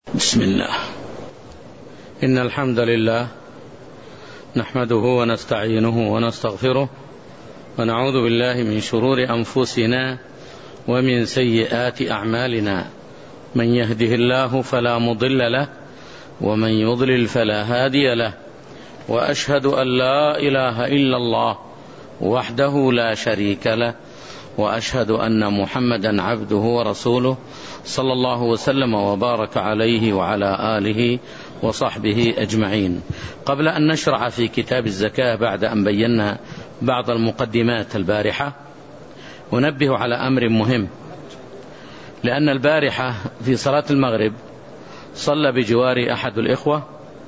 بسم الله. إن الحمد لله نحمده ونستعينه ونستغفره ونعوذ بالله من شرور أنفسنا ومن سيئات أعمالنا. من يهده الله فلا مضل له ومن يضلل فلا هادي له، وأشهد أن لا إله إلا الله وحده لا شريك له، وأشهد أن محمدا عبده ورسوله صلى الله وسلم وبارك عليه وعلى آله وصحبه أجمعين. قبل أن نشرع في كتاب الزكاة بعد أن بينا بعض المقدمات البارحة، ونبه على أمر مهم، لأن البارحة في صلاة المغرب صلى بجواري أحد الإخوة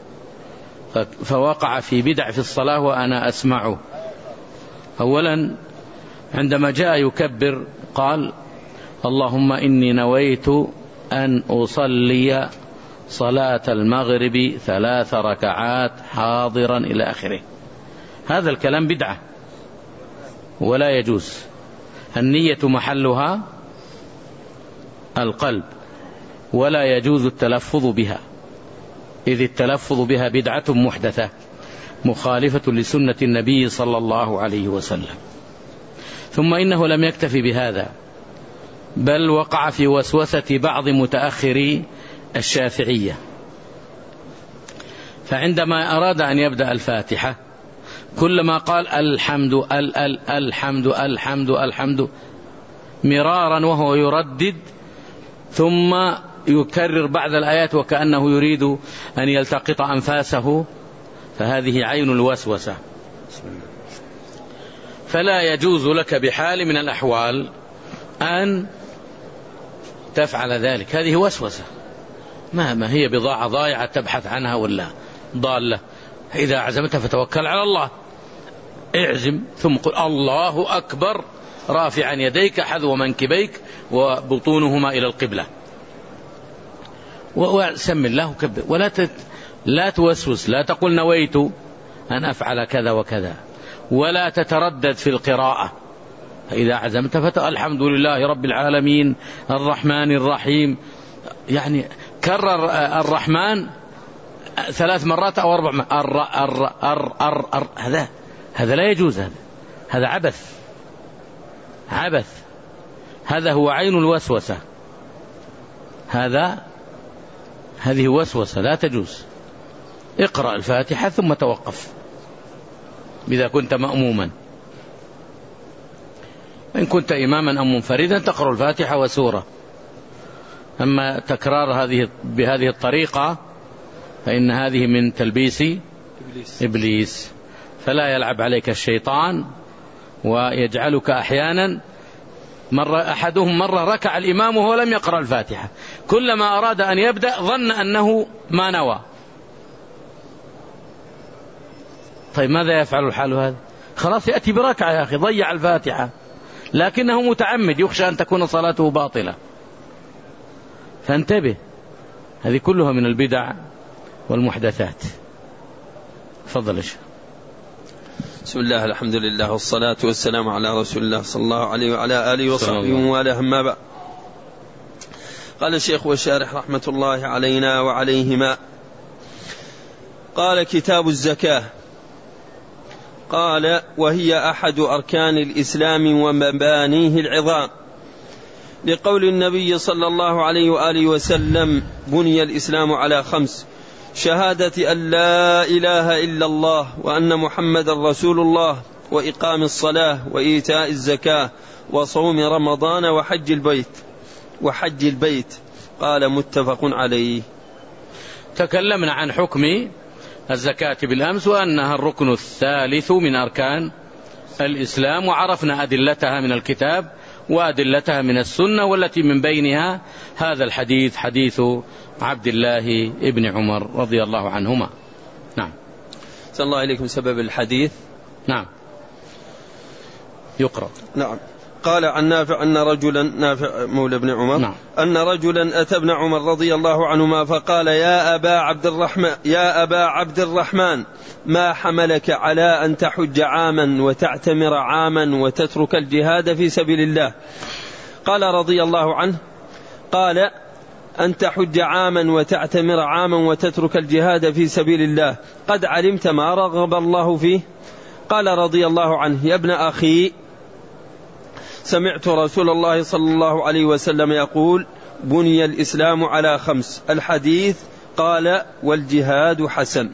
فوقع في بدع في الصلاة وأنا أسمعه. أولا عندما جاء يكبر قال: اللهم إني نويت أن أصلي صلاة المغرب 3 ركعات حاضرا إلى آخره. هذا الكلام بدعة ولا يجوز. النية محلها القلب، ولا يجوز التلفظ بها، إذ التلفظ بها بدعة محدثة مخالفة لسنة النبي صلى الله عليه وسلم. ثم إنه لم يكتفي بهذا، بل وقع في وسوسة بعض متأخري الشافعية، فعندما أراد أن يبدأ الفاتحة كلما قال الحمد الحمد الحمد الحمد مرارا وهو يردد، ثم يكرر بعض الآيات وكأنه يريد أن يلتقط أنفاسه، فهذه عين الوسوسة. فلا يجوز لك بحال من الأحوال أن تفعل ذلك، هذه وسوسة، ما هي بضاعة ضائعة تبحث عنها ولا ضالة. إذا عزمت فتوكل على الله، اعزم ثم قل الله أكبر رافعا يديك حذو منكبيك وبطونهما إلى القبلة، وسم الله وكبر، لا توسوس، لا تقول نويت أن أفعل كذا وكذا، ولا تتردد في القراءة. فإذا عزمت الحمد لله رب العالمين الرحمن الرحيم، يعني كرر الرحمن 3 مرات أو 4 مرات. هذا لا يجوز، هذا عبث، هذا هو عين الوسوسة، هذه وسوسة لا تجوز. اقرأ الفاتحة ثم توقف إذا كنت مأموما. إن كنت إماما أو منفردا تقرأ الفاتحة وسورة. أما تكرار بهذه الطريقة فإن هذه من تلبيس إبليس، فلا يلعب عليك الشيطان ويجعلك أحيانا أحدهم مرة ركع الإمام وهو لم يقرأ الفاتحة، كلما أراد أن يبدأ ظن أنه ما نوى. طيب ماذا يفعل الحال هذا؟ خلاص يأتي بركعة يا أخي، ضيع الفاتحة، لكنه متعمد، يخشى أن تكون صلاته باطلة. فانتبه، هذه كلها من البدع والمحدثات. تفضل. بسم الله، الحمد لله والصلاة والسلام على رسول الله صلى الله عليه وعلى آله وصحبه وآله. أما بعد، قال الشيخ والشارح رحمة الله علينا وعليهما: قال كتاب الزكاة. قال: وهي أحد أركان الإسلام ومبانيه العظام، لقول النبي صلى الله عليه وآله وسلم: بني الإسلام على 5: شهادة أن لا إله إلا الله وأن محمد رسول الله، وإقام الصلاة، وإيتاء الزكاة، وصوم رمضان، وحج البيت. قال: متفق عليه. تكلمنا عن حكم الزكاة بالأمس، وأنها الركن الثالث من أركان الإسلام، وعرفنا أدلتها من الكتاب وأدلتها من السنة، والتي من بينها هذا الحديث، حديث عبد الله ابن عمر رضي الله عنهما. نعم. صلى الله عليكم. سبب الحديث. نعم، يقرأ. نعم. قال عن نافع أن رجلا، نافع مولى ابن عمر، نعم، أن رجلا أتى ابن عمر رضي الله عنهما فقال: يا أبا عبد الرحمن، ما حملك على أن تحج عاما وتعتمر عاما وتترك الجهاد في سبيل الله؟ قال رضي الله عنه: قال: أن تحج عاما وتعتمر عاما وتترك الجهاد في سبيل الله، قد علمت ما رغب الله فيه؟ قال رضي الله عنه: يا ابن أخي، سمعت رسول الله صلى الله عليه وسلم يقول: بني الإسلام على 5. الحديث قال: والجهاد حسن.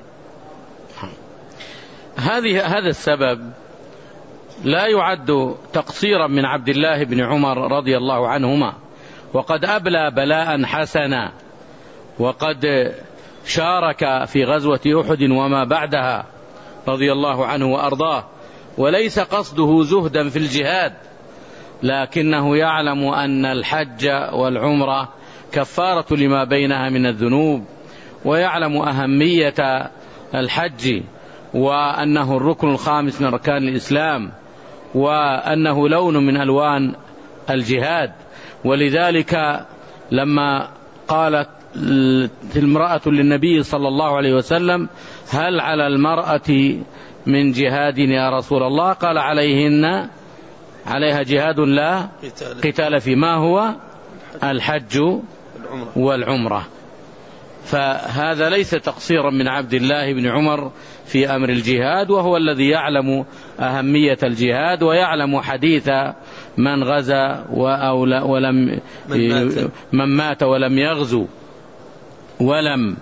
هذا السبب لا يعد تقصيرا من عبد الله بن عمر رضي الله عنهما، وقد أبلى بلاء حسنا، وقد شارك في غزوة أحد وما بعدها رضي الله عنه وأرضاه، وليس قصده زهدا في الجهاد، لكنه يعلم أن الحج والعمرة كفارة لما بينها من الذنوب، ويعلم أهمية الحج، وأنه الركن الخامس من أركان الإسلام، وأنه لون من ألوان الجهاد. ولذلك لما قالت المرأة للنبي صلى الله عليه وسلم: هل على المرأة من جهاد يا رسول الله؟ قال: عليها جهاد لا قتال فيه. ما هو؟ الحج والعمرة. فهذا ليس تقصيرا من عبد الله بن عمر في أمر الجهاد، وهو الذي يعلم أهمية الجهاد، ويعلم حديث من غزا من مات ولم يغزو ولم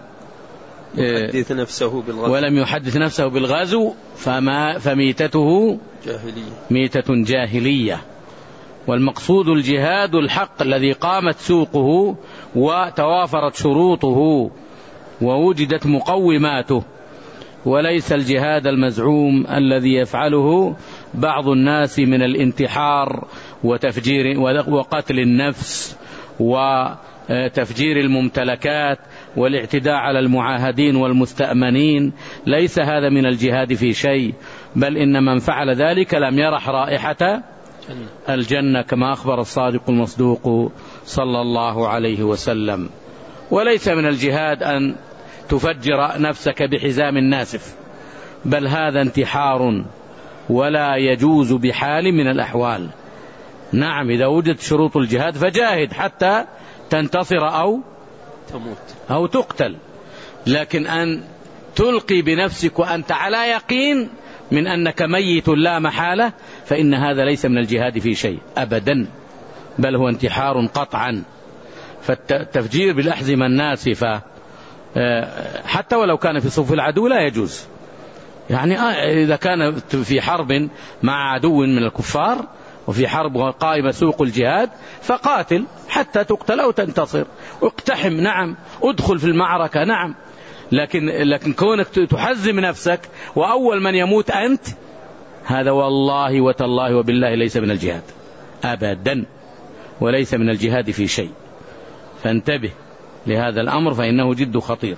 يحدث نفسه بالغزو فميتته ميتة جاهلية. والمقصود الجهاد الحق الذي قامت سوقه وتوافرت شروطه ووجدت مقوماته، وليس الجهاد المزعوم الذي يفعله بعض الناس من الانتحار وتفجير وقتل النفس وتفجير الممتلكات والاعتداء على المعاهدين والمستأمنين. ليس هذا من الجهاد في شيء، بل إن من فعل ذلك لم يرح رائحة الجنة، كما أخبر الصادق المصدوق صلى الله عليه وسلم. وليس من الجهاد أن تفجر نفسك بحزام ناسف، بل هذا انتحار ولا يجوز بحال من الأحوال. نعم، إذا وجدت شروط الجهاد فجاهد حتى تنتصر أو تقتل، لكن أن تلقي بنفسك وأنت على يقين من أنك ميت لا محالة، فإن هذا ليس من الجهاد في شيء أبدا، بل هو انتحار قطعا. فالتفجير بالأحزمة الناسفة حتى ولو كان في صف العدو لا يجوز. يعني إذا كان في حرب مع عدو من الكفار وفي حرب قائمة سوق الجهاد فقاتل حتى تقتل أو تنتصر، واقتحم، نعم، ادخل في المعركة، نعم، لكن كونك تحزم نفسك وأول من يموت أنت، هذا والله وتالله وبالله ليس من الجهاد أبدا، وليس من الجهاد في شيء. فانتبه لهذا الأمر فإنه جد خطير.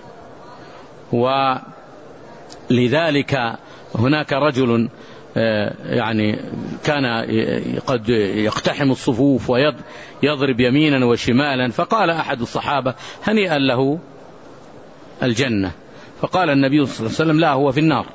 ولذلك هناك رجل يعني كان قد يقتحم الصفوف ويضرب يمينا وشمالا، فقال أحد الصحابة: هنيئا له الجنة. فقال النبي صلى الله عليه وسلم: لا، هو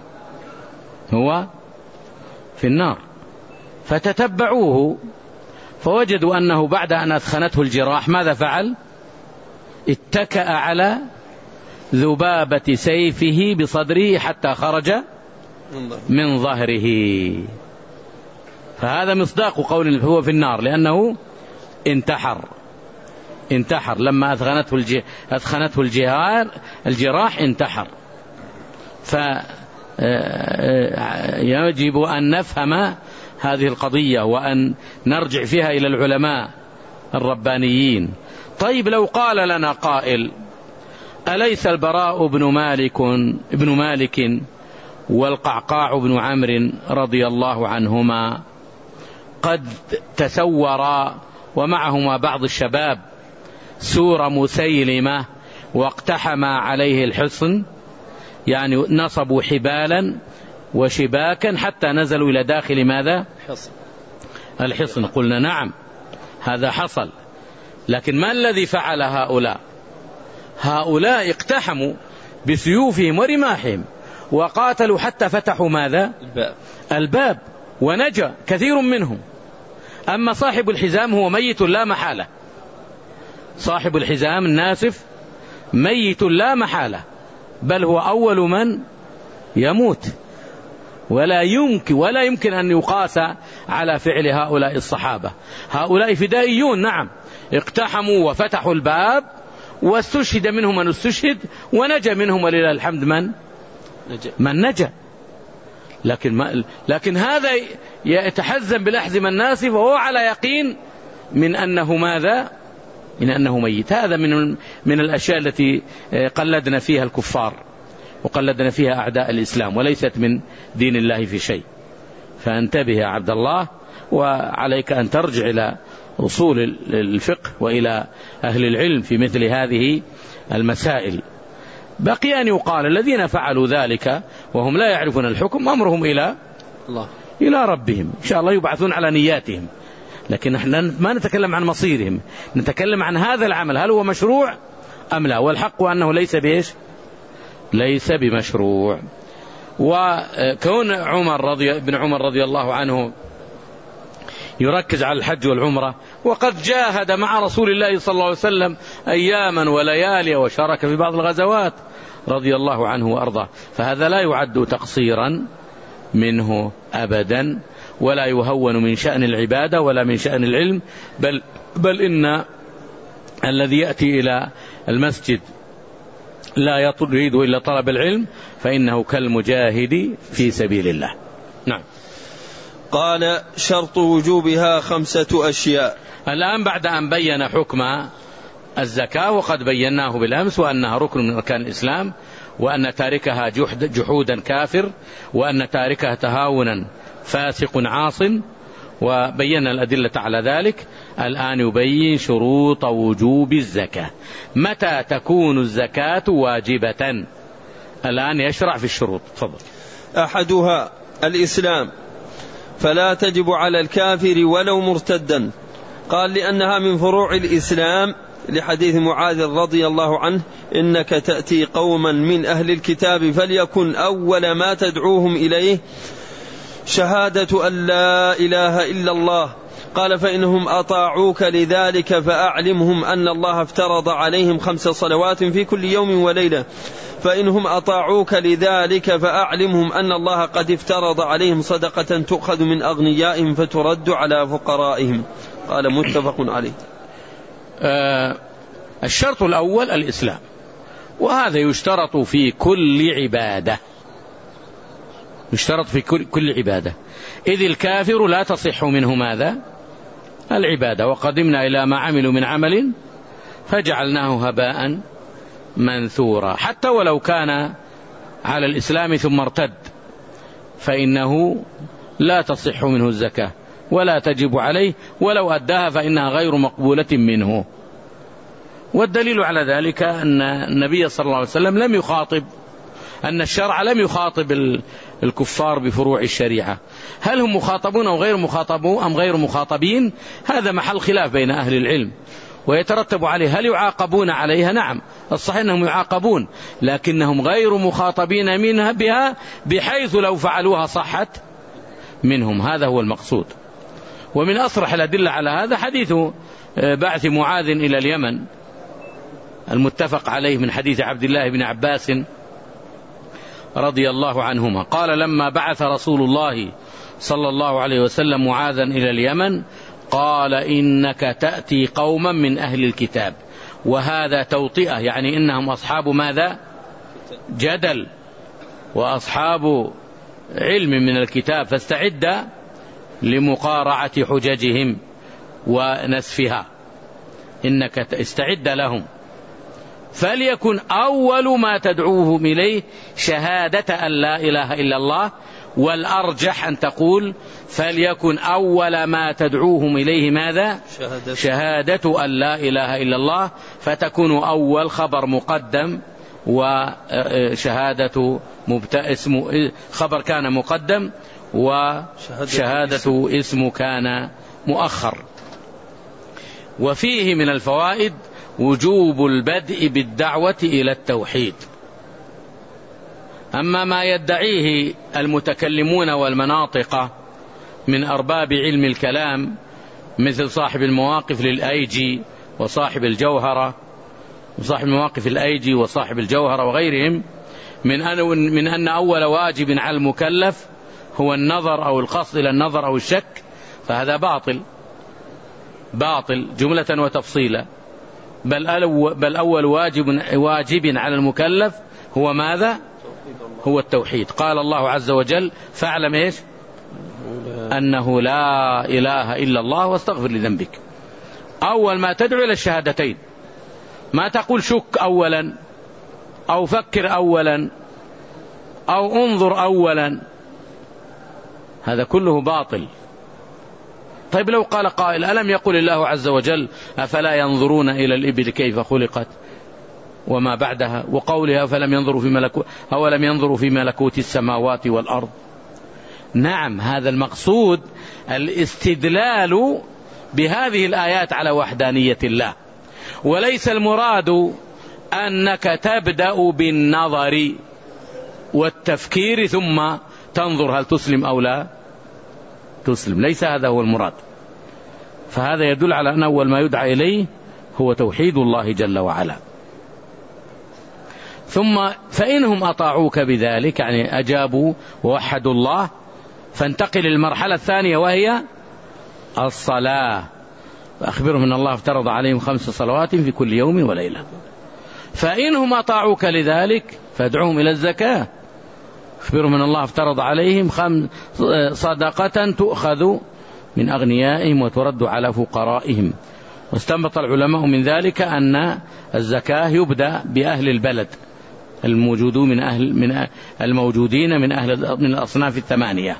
في النار. فتتبعوه فوجدوا أنه بعد أن أثخنته الجراح ماذا فعل؟ اتكأ على ذبابة سيفه بصدره حتى خرج من ظهره. فهذا مصداق قول هو في النار، لأنه انتحر لما أثخنته الجراح انتحر. فيجب أن نفهم هذه القضية وأن نرجع فيها إلى العلماء الربانيين. طيب، لو قال لنا قائل: أليس البراء بن مالك والقعقاع بن عمرو رضي الله عنهما قد تسورا ومعهما بعض الشباب سور مسيلمة واقتحما عليه الحصن، يعني نصبوا حبالا وشباكا حتى نزلوا إلى داخل ماذا؟ الحصن. قلنا نعم، هذا حصل، لكن ما الذي فعل هؤلاء اقتحموا بسيوفهم ورماحهم وقاتلوا حتى فتحوا ماذا؟ الباب، ونجا كثير منهم. أما صاحب الحزام هو ميت لا محالة، صاحب الحزام الناسف ميت لا محالة، بل هو أول من يموت، ولا يمكن أن يقاس على فعل هؤلاء الصحابة. هؤلاء فدائيون، نعم، اقتحموا وفتحوا الباب واستشهد منهم من استشهد ونجا منهم ولله الحمد من نجا. لكن هذا يتحزم بالأحزمة الناسفة وهو على يقين من أنه ماذا؟ من أنه ميت. هذا من الأشياء التي قلدنا فيها الكفار وقلدنا فيها أعداء الإسلام، وليست من دين الله في شيء. فانتبه يا عبد الله، وعليك أن ترجع إلى أصول الفقه وإلى أهل العلم في مثل هذه المسائل. بقي أن يقال الذين فعلوا ذلك وهم لا يعرفون الحكم أمرهم إلى الله، إلى ربهم، إن شاء الله يبعثون على نياتهم، لكن نحن ما نتكلم عن مصيرهم، نتكلم عن هذا العمل هل هو مشروع أم لا، والحق أنه ليس بمشروع. وكون ابن عمر رضي الله عنه يركز على الحج والعمرة وقد جاهد مع رسول الله صلى الله عليه وسلم أياما وليالي وشارك في بعض الغزوات رضي الله عنه وأرضاه، فهذا لا يعد تقصيرا منه أبدا، ولا يهون من شأن العبادة ولا من شأن العلم، بل إن الذي يأتي إلى المسجد لا يريد إلا طلب العلم فإنه كالمجاهد في سبيل الله. نعم. قال: شرط وجوبها 5 أشياء. الآن بعد أن بين حكم الزكاة، وقد بيناه بالأمس، وأنها ركن من أركان الإسلام، وأن تاركها جحودا كافر، وأن تاركها تهاونا فاسق عاص، وبينا الأدلة على ذلك. الآن يبين شروط وجوب الزكاة، متى تكون الزكاة واجبة. الآن يشرع في الشروط. تفضل. أحدها الإسلام، فلا تجب على الكافر ولو مرتدا. قال: لأنها من فروع الإسلام، لحديث معاذ رضي الله عنه: إنك تأتي قوما من أهل الكتاب فليكن أول ما تدعوهم إليه شهادة أن لا إله إلا الله. قال: فإنهم أطاعوك لذلك فأعلمهم أن الله افترض عليهم 5 صلوات في كل يوم وليلة. فإنهم أطاعوك لذلك فأعلمهم أن الله قد افترض عليهم صدقة تؤخذ من أغنيائهم فترد على فقرائهم. قال: متفق عليه. الشرط الأول الإسلام، وهذا يشترط في كل عبادة، يشترط في كل عبادة، إذ الكافر لا تصح منه ماذا؟ العبادة. وقدمنا إلى ما عملوا من عمل فجعلناه هباء منثورا. حتى ولو كان على الإسلام ثم ارتد فإنه لا تصح منه الزكاة ولا تجب عليه، ولو أداها فإنها غير مقبولة منه. والدليل على ذلك أن النبي صلى الله عليه وسلم لم يخاطب، أن الشرع لم يخاطب الكفار بفروع الشريعة. هل هم مخاطبون أو غير مخاطبين؟ هذا محل خلاف بين أهل العلم، ويترتب عليه هل يعاقبون عليها؟ نعم، الصحيح أنهم يعاقبون، لكنهم غير مخاطبين منها بها بحيث لو فعلوها صحت منهم. هذا هو المقصود. ومن أصرح الأدلة على هذا حديث بعث معاذ إلى اليمن المتفق عليه من حديث عبد الله بن عباس رضي الله عنهما قال: لما بعث رسول الله صلى الله عليه وسلم معاذا إلى اليمن قال: إنك تأتي قوما من أهل الكتاب. وهذا توطئة، يعني إنهم أصحاب ماذا؟ جدل وأصحاب علم من الكتاب، فاستعد لمقارعة حججهم ونسفها، إنك استعد لهم. فليكن أول ما تدعوهم إليه شهادة أن لا إله إلا الله، والأرجح أن تقول فليكن أول ما تدعوهم إليه ماذا؟ شهادة أن لا إله إلا الله، فتكون أول خبر مقدم، وشهادة خبر كان مقدم، وشهادة اسم كان مؤخر. وفيه من الفوائد وجوب البدء بالدعوة إلى التوحيد. أما ما يدعيه المتكلمون والمناطق من أرباب علم الكلام مثل صاحب المواقف للأيجي وصاحب الجوهرة وصاحب مواقف الأيجي وصاحب الجوهرة وغيرهم من أن أول واجب على المكلف هو النظر أو القصد إلى النظر أو الشك، فهذا باطل جملة وتفصيلا. بل أول واجب على المكلف هو ماذا؟ هو التوحيد. قال الله عز وجل: فاعلم إيش؟ أنه لا إله إلا الله واستغفر لذنبك. أول ما تدعو إلى الشهادتين، ما تقول شك أولا أو فكر أولا أو انظر أولا، هذا كله باطل. طيب لو قال قائل: ألم يقل الله عز وجل: أفلا ينظرون إلى الإبل كيف خلقت وما بعدها، وقولها أولم ينظروا في ملكوت السماوات والأرض. نعم، هذا المقصود الاستدلال بهذه الآيات على وحدانية الله، وليس المراد أنك تبدأ بالنظر والتفكير ثم تنظر هل تسلم أو لا تسلم، ليس هذا هو المراد. فهذا يدل على أن أول ما يدعى إليه هو توحيد الله جل وعلا. ثم فإنهم أطاعوك بذلك، يعني أجابوا ووحدوا الله، فانتقل للمرحلة الثانية وهي الصلاة. فأخبرهم أن الله افترض عليهم 5 صلوات في كل يوم وليلة. فإنهم أطاعوك لذلك فادعوهم إلى الزكاة. أخبرهم أن الله افترض عليهم صدقة تؤخذ من أغنيائهم وترد على فقرائهم. واستنبط العلماء من ذلك أن الزكاة يبدأ بأهل البلد الموجودين من الأصناف 8.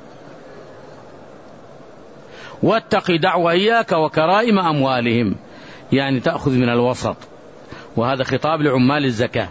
واتق دعوة إياك وكرائم أموالهم، يعني تأخذ من الوسط، وهذا خطاب لعمال الزكاة.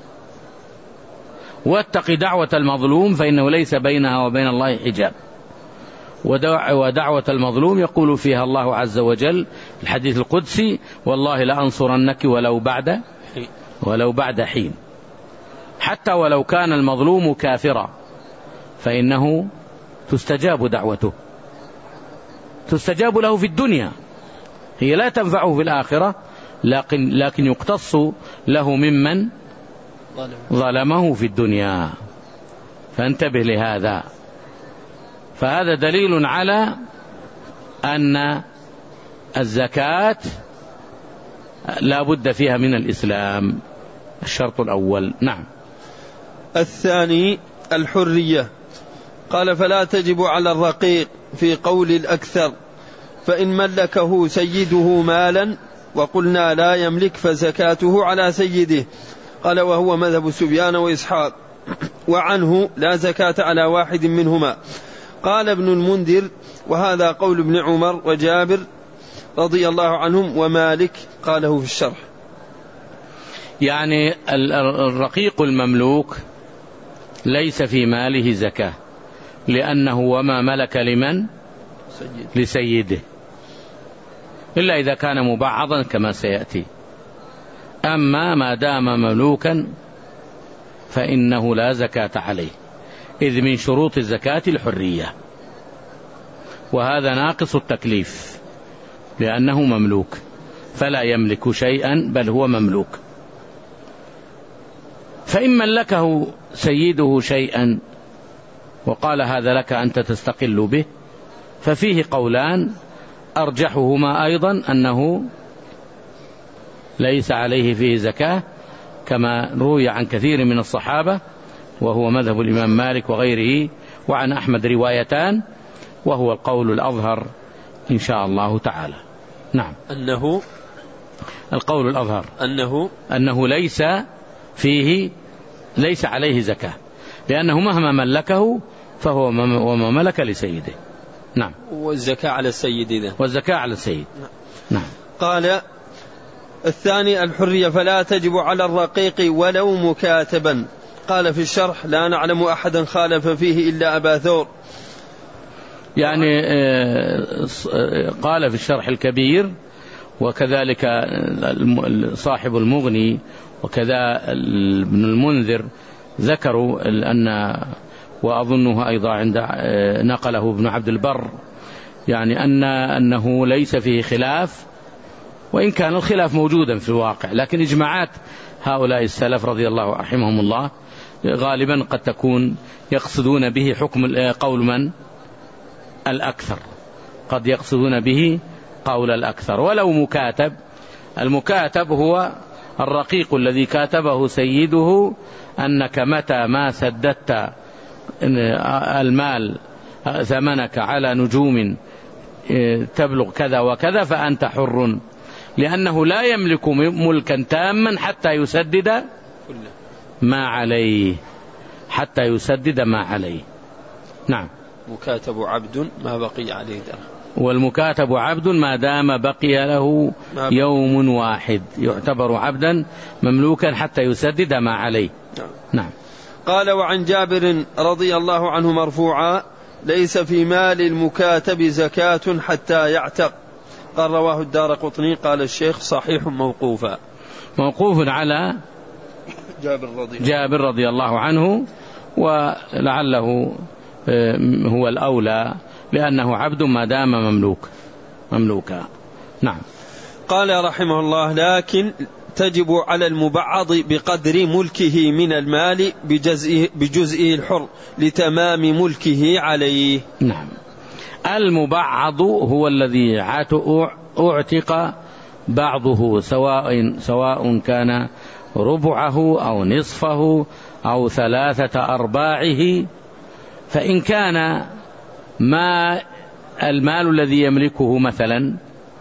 واتق دعوة المظلوم فإنه ليس بينها وبين الله حجاب. ودعوة المظلوم يقول فيها الله عز وجل الحديث القدسي: والله لأنصرنك ولو بعد حين. حتى ولو كان المظلوم كافرا فإنه تستجاب دعوته، تستجاب له في الدنيا، هي لا تنفعه في الآخرة، لكن يقتص له ممن ظلمه في الدنيا. فانتبه لهذا. فهذا دليل على أن الزكاة لا بد فيها من الإسلام، الشرط الأول. نعم. الثاني الحرية. قال: فلا تجب على الرقيق في قول الأكثر، فإن ملكه سيده مالا وقلنا لا يملك فزكاته على سيده. قال: وهو مذهب سفيان وإسحاق، وعنه لا زكاة على واحد منهما. قال ابن المنذر: وهذا قول ابن عمر وجابر رضي الله عنهم ومالك. قاله في الشرح. يعني الرقيق المملوك ليس في ماله زكاة، لأنه وما ملك لمن؟ لسيده، إلا إذا كان مبعضا كما سيأتي. أما ما دام مملوكا فإنه لا زكاة عليه، إذ من شروط الزكاة الحرية، وهذا ناقص التكليف لأنه مملوك، فلا يملك شيئا بل هو مملوك. فإن ملكه سيده شيئا وقال هذا لك أنت تستقل به، ففيه قولان، أرجحهما أيضا أنه ليس عليه فيه زكاة، كما روي عن كثير من الصحابة، وهو مذهب الإمام مالك وغيره، وعن أحمد روايتان، وهو القول الأظهر إن شاء الله تعالى. نعم. القول الأظهر أنه ليس عليه زكاة، لأنه مهما ملكه فهو وما ملك لسيده. نعم. والزكاة على السيد إذن. والزكاة على السيد. نعم. قال: الثاني الحرية، فلا تجب على الرقيق ولو مكاتبا. قال في الشرح: لا نعلم أحدا خالف فيه إلا أبا ثور. يعني قال في الشرح الكبير، وكذلك صاحب المغني وكذا ابن المنذر ذكروا وأظنه أيضا عند نقله ابن عبد البر، يعني أنه ليس فيه خلاف وإن كان الخلاف موجودا في الواقع، لكن إجماعات هؤلاء السلف رضي الله رحمهم الله غالبا قد تكون يقصدون به حكم قول من؟ الأكثر، قد يقصدون به قول الأكثر. ولو مكاتب، المكاتب هو الرقيق الذي كاتبه سيده أنك متى ما سددت المال ثمنك على نجوم تبلغ كذا وكذا فأنت حر، لأنه لا يملك ملكا تاما حتى يسدد ما عليه، حتى يسدد ما عليه. نعم. مكاتب عبد ما بقي عليه درهم، والمكاتب عبد ما دام بقي له يوم واحد يعتبر عبدا مملوكا حتى يسدد ما عليه. نعم. قال: وعن جابر رضي الله عنه مرفوعا: ليس في مال المكاتب زكاة حتى يعتق. قال: رواه الدارقطني. قال الشيخ: صحيح موقوفا. موقوف على جابر رضي الله عنه، ولعله هو الأولى لأنه عبد ما دام مملوكا. نعم. قال رحمه الله: لكن تجب على المبعض بقدر ملكه من المال بجزئه الحر لتمام ملكه عليه. نعم. المبعض هو الذي أعتق بعضه، سواء كان ربعه أو نصفه أو 3/4. فإن كان ما المال الذي يملكه مثلا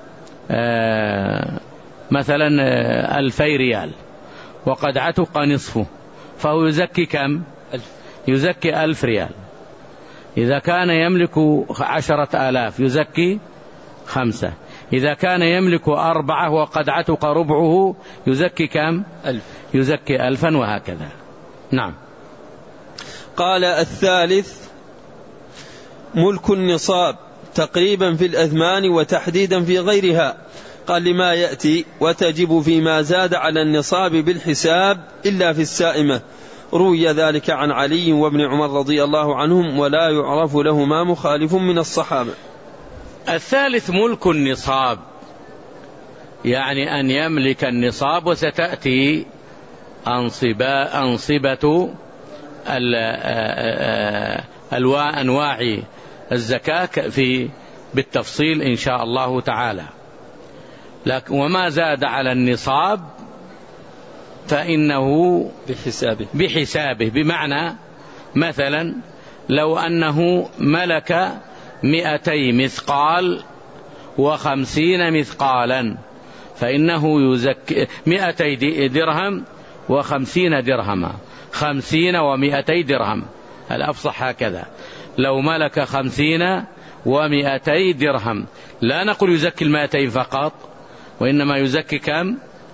2000 ريال وقد عتق نصفه، فهو يزكي كم؟ يزكي 1000 ريال. إذا كان يملك 10,000 يزكي 5. إذا كان يملك 4 وقد عتق ربعه يزكي كم؟ 1000. يزكي 1000 وهكذا. نعم. قال: الثالث ملك النصاب تقريبا في الأثمان وتحديدا في غيرها. قال: لما يأتي: وتجب فيما زاد على النصاب بالحساب إلا في السائمة. روي ذلك عن علي وابن عمر رضي الله عنهم، ولا يعرف لهما مخالف من الصحابة. الثالث ملك النصاب، يعني أن يملك النصاب، وستأتي أنصبة أنواع الزكاة بالتفصيل إن شاء الله تعالى. وما زاد على النصاب فإنه بحسابه، بمعنى مثلا لو أنه ملك 200 مثقال و50 مثقالا فإنه يزكي 200 درهم و50 درهما، 50 و200 درهم، الأفصح هكذا. لو ملك 50 و200 درهم لا نقول يزكي 200 فقط، وإنما يزكي كم؟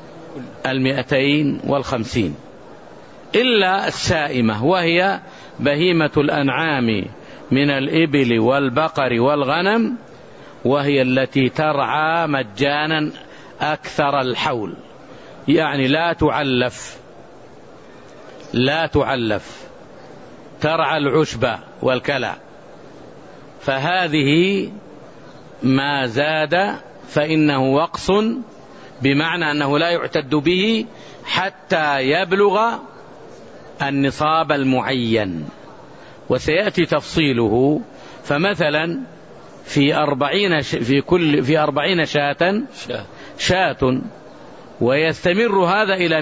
250، إلا السائمة، وهي بهيمة الأنعام من الإبل والبقر والغنم، وهي التي ترعى مجانا أكثر الحول، يعني لا تعلف، ترعى العشب والكلى. فهذه ما زاد فإنه وقص، بمعنى أنه لا يعتد به حتى يبلغ النصاب المعين، وسيأتي تفصيله. فمثلا في 40 شاة، ويستمر هذا إلى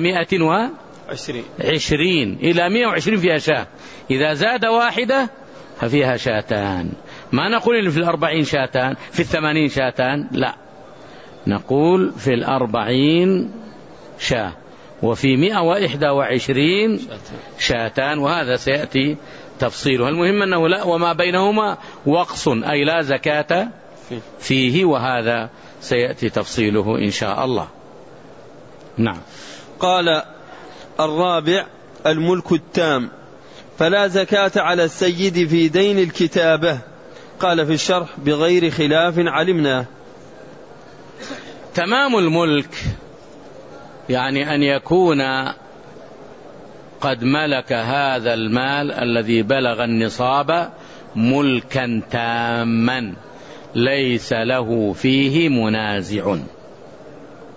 120 إلى 120 فيها شاة. إذا زاد واحدة ففيها شاتان. ما نقول إن في 40 شاتان، في 80 شاتان، لا، نقول في 40 شاة، وفي 121 شاتان، وهذا سيأتي تفصيله. المهم أنه لا، وما بينهما وقص، أي لا زكاة فيه، وهذا سيأتي تفصيله إن شاء الله. نعم. قال: الرابع الملك التام، فلا زكاة على السيد في دين الكتابة. قال في الشرح: بغير خلاف علمنا. تمام الملك يعني أن يكون قد ملك هذا المال الذي بلغ النصاب ملكا تاما ليس له فيه منازع.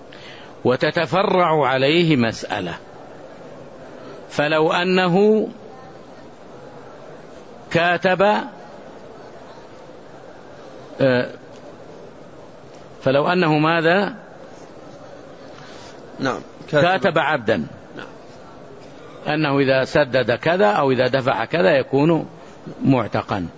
وتتفرع عليه مسألة. فلو أنه كاتب فلو أنه ماذا؟ نعم، كاتب عبدا، نعم، أنه إذا سدد كذا أو إذا دفع كذا يكون معتقا،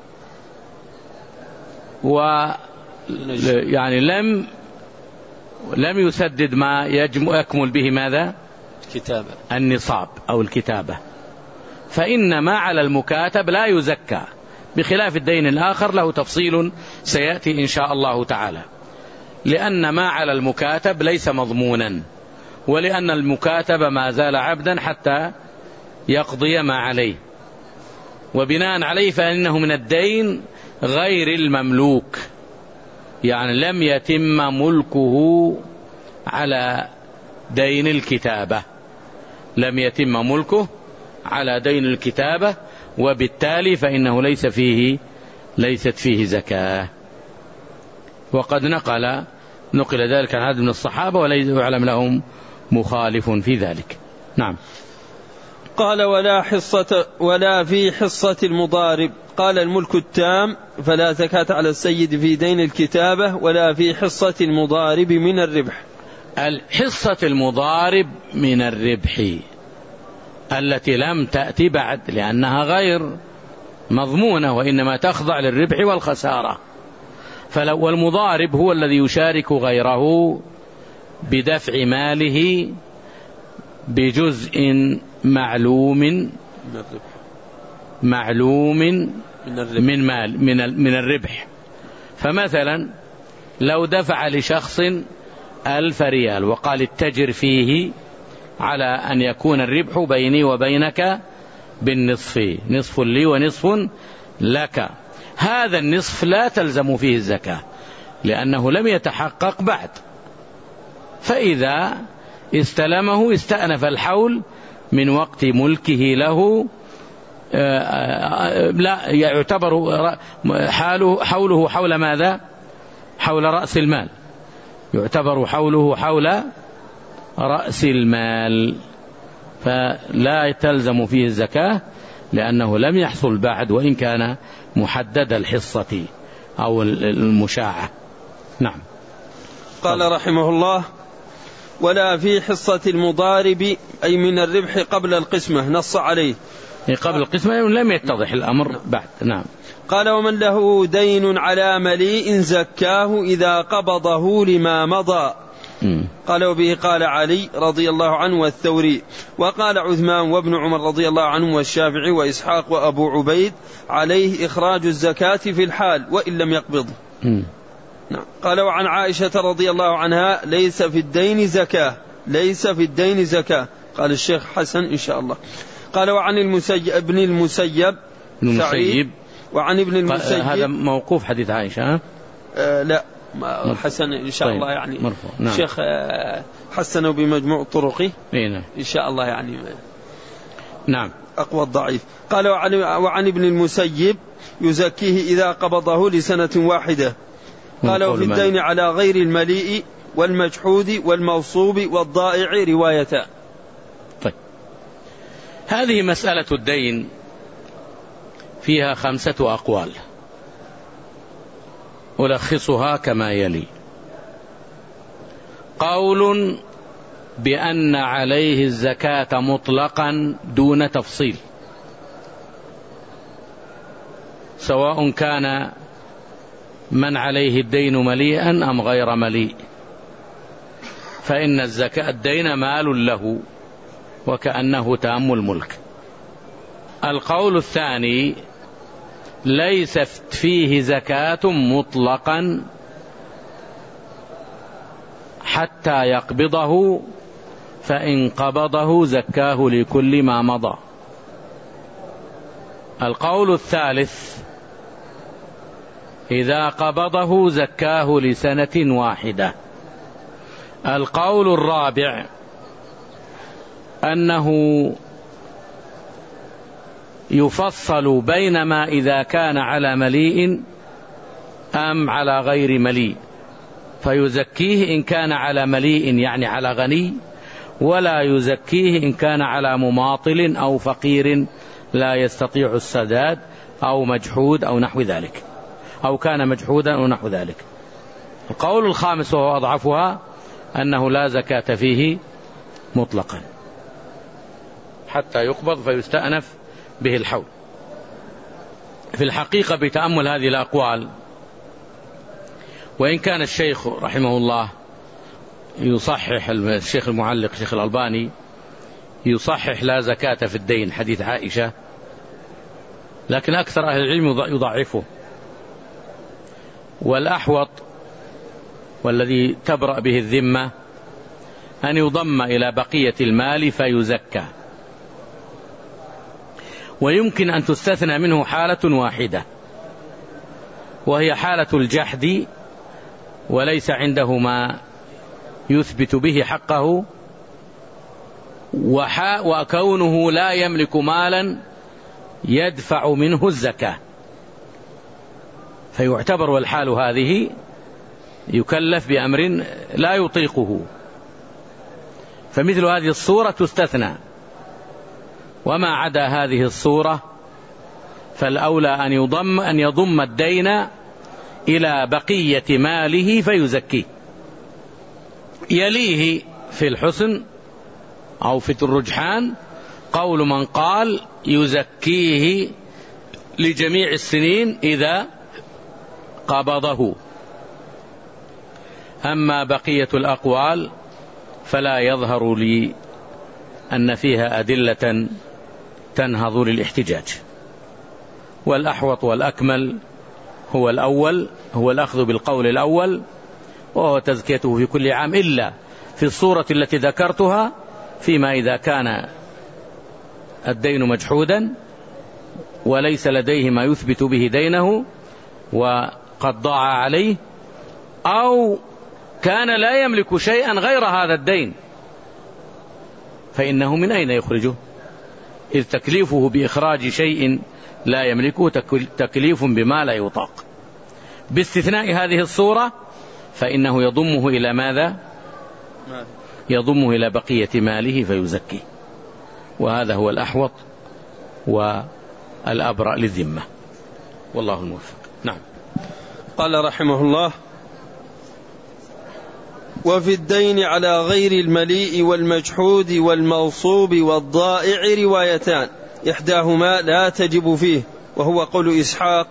يعني لم يسدد ما يكمل به ماذا؟ كتابة النصاب أو الكتابة، فإن ما على المكاتب لا يزكى، بخلاف الدين الآخر له تفصيل سيأتي إن شاء الله تعالى، لأن ما على المكاتب ليس مضمونا، ولأن المكاتب ما زال عبدا حتى يقضي ما عليه، وبناء عليه فإنه من الدين غير المملوك، يعني لم يتم ملكه على دين الكتابة، لم يتم ملكه على دين الكتابة، وبالتالي فإنه ليست فيه زكاة. وقد نقل ذلك عن عدد من الصحابة وليس يعلم لهم مخالف في ذلك. نعم. قال ولا في حصة المضارب. قال الملك التام فلا زكاة على السيد في دين الكتابة ولا في حصة المضارب من الربح. الحصة المضارب من الربح التي لم تأتي بعد، لأنها غير مضمونة وإنما تخضع للربح والخسارة. والمضارب هو الذي يشارك غيره بدفع ماله بجزء معلوم من الربح. فمثلا لو دفع لشخص 1000 ريال وقال اتجر فيه على أن يكون الربح بيني وبينك بالنصف، نصف لي ونصف لك، هذا النصف لا تلزم فيه الزكاة لأنه لم يتحقق بعد، فإذا استلمه استأنف الحول من وقت ملكه له، لا يعتبر حوله حول ماذا؟ حول رأس المال، يعتبر حوله حول رأس المال، فلا تلزم فيه الزكاة لأنه لم يحصل بعد وإن كان محدد الحصة أو المشاعة. نعم. قال رحمه الله: ولا في حصة المضارب أي من الربح قبل القسمة، نص عليه. قبل القسمة لم يتضح الأمر بعد. نعم. قال: ومن له دين على مليء زكاه إذا قبضه لما مضى. قال: وبه قال علي رضي الله عنه والثوري، وقال عثمان وابن عمر رضي الله عنه والشافعي وإسحاق وأبو عبيد عليه إخراج الزكاة في الحال وإن لم يقبضه. نعم. قال: وعن عائشة رضي الله عنها ليس في الدين زكاة، ليس في الدين زكاة. قال الشيخ حسن إن شاء الله. قال: وعن ابن المسيب سعيد، وعن ابن المسيب. هذا موقوف حديث عائشة؟ لا حسن إن شاء الله يعني مرفوع. نعم. الشيخ حسنه بمجموع طرقه نعم. إن شاء الله يعني نعم أقوى الضعيف. قال: وعن ابن المسيب يزكيه إذا قبضه لسنة واحدة. قال: وفي الدين على غير المليء والمجحود والموصوب والضائع روايتان. طيب، هذه مسألة الدين فيها 5 أقوال ألخصها كما يلي: قول بأن عليه الزكاة مطلقا دون تفصيل، سواء كان من عليه الدين مليئا أم غير مليء، فإن الزكاة الدين مال له وكأنه تام الملك. القول الثاني: ليس فيه زكاة مطلقا حتى يقبضه، فإن قبضه زكاه لكل ما مضى. القول الثالث: إذا قبضه زكاه لسنة واحدة. القول الرابع: أنه يفصل بينما إذا كان على مليء أم على غير مليء، فيزكي يزكيه إن كان على مليء يعني على غني، ولا يزكيه إن كان على مماطل أو فقير لا يستطيع السداد أو مجحود أو نحو ذلك، أو كان مجحودا أو نحو ذلك. القول الخامس وهو أضعفها أنه لا زكاة فيه مطلقا حتى يقبض فيستأنف به الحول. في الحقيقة بتأمل هذه الأقوال، وإن كان الشيخ رحمه الله يصحح، الشيخ المعلق الشيخ الألباني يصحح لا زكاة في الدين حديث عائشة، لكن أكثر أهل العلم يضعفه. والأحوط والذي تبرأ به الذمة أن يضم إلى بقية المال فيزكى، ويمكن أن تستثنى منه حالة واحدة، وهي حالة الجحد وليس عنده ما يثبت به حقه، وكونه لا يملك مالا يدفع منه الزكاة، فيعتبر والحال هذه يكلف بأمر لا يطيقه، فمثل هذه الصورة تستثنى. وما عدا هذه الصورة فالأولى أن يضم الدين إلى بقية ماله فيزكيه. يليه في الحسن أو في الرجحان قول من قال يزكيه لجميع السنين إذا قبضه. أما بقية الأقوال فلا يظهر لي أن فيها أدلة تنهض للاحتجاج، والأحوط والأكمل هو الأول، هو الأخذ بالقول الأول، وهو تزكيته في كل عام إلا في الصورة التي ذكرتها، فيما إذا كان الدين مجحودا وليس لديه ما يثبت به دينه وقد ضاع عليه، أو كان لا يملك شيئا غير هذا الدين، فإنه من أين يخرجه؟ إذ تكليفه بإخراج شيء لا يملكه تكليف بما لا يطاق. باستثناء هذه الصورة فإنه يضمه إلى ماذا؟ يضمه إلى بقية ماله فيزكيه، وهذا هو الأحوط والأبرأ للذمة، والله الموفق. نعم. قال رحمه الله: وفي الدين على غير المليء والمجحود والموصوب والضائع روايتان، إحداهما لا تجب فيه، وهو قول إسحاق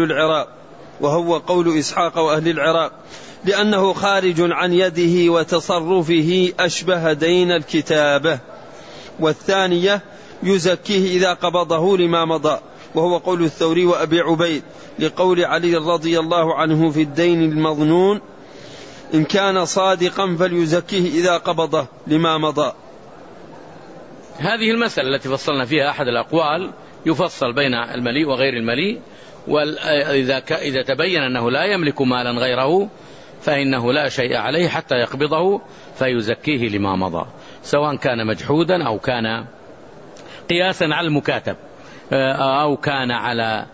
وأهل العراق، لأنه خارج عن يده وتصرفه أشبه دين الكتابة. والثانية يزكيه إذا قبضه لما مضى، وهو قول الثوري وأبي عبيد، لقول علي رضي الله عنه في الدين المظنون: إن كان صادقا فليزكيه إذا قبضه لما مضى. هذه المسألة التي فصلنا فيها أحد الأقوال يفصل بين المليء وغير المليء، وإذا تبين أنه لا يملك مالا غيره فإنه لا شيء عليه حتى يقبضه فيزكيه لما مضى، سواء كان مجحودا أو كان قياسا على المكاتب أو كان على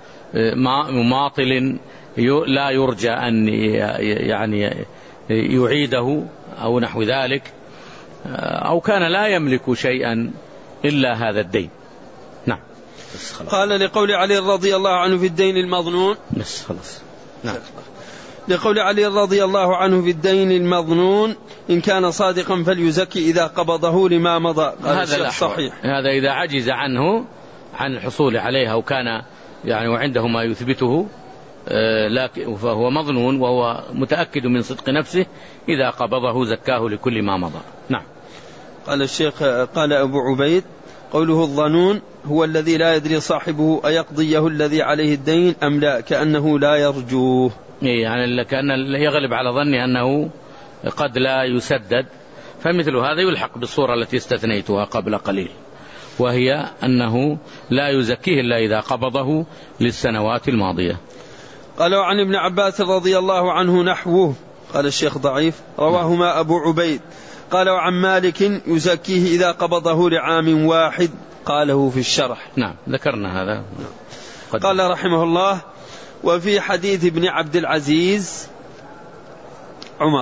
مماطل لا يرجى أن يعني يعيده أو نحو ذلك، أو كان لا يملك شيئا إلا هذا الدين. نعم. قال لقول علي رضي الله عنه في الدين المظنون، بس خلاص. نعم. لقول علي رضي الله عنه في الدين المظنون: إن كان صادقا فليزكي إذا قبضه لما مضى. هذا صحيح. هذا إذا عجز عنه عن الحصول عليها وكان يعني وعنده ما يثبته لكن فهو مظنون وهو متأكد من صدق نفسه، إذا قبضه زكاه لكل ما مضى. نعم. قال الشيخ قال أبو عبيد: قوله الظنون هو الذي لا يدري صاحبه أيقضيه الذي عليه الدين أم لا، كأنه لا يرجوه، يعني كأن يغلب على ظني أنه قد لا يسدد، فمثل هذا يلحق بالصورة التي استثنيتها قبل قليل، وهي أنه لا يزكيه إلا إذا قبضه للسنوات الماضية. قالوا عن ابن عباس رضي الله عنه نحوه، قال الشيخ ضعيف، رواهما أبو عبيد. قالوا عن مالك يزكيه إذا قبضه لعام واحد، قاله في الشرح. نعم ذكرنا هذا. قال رحمه الله: وفي حديث ابن عبد العزيز عمر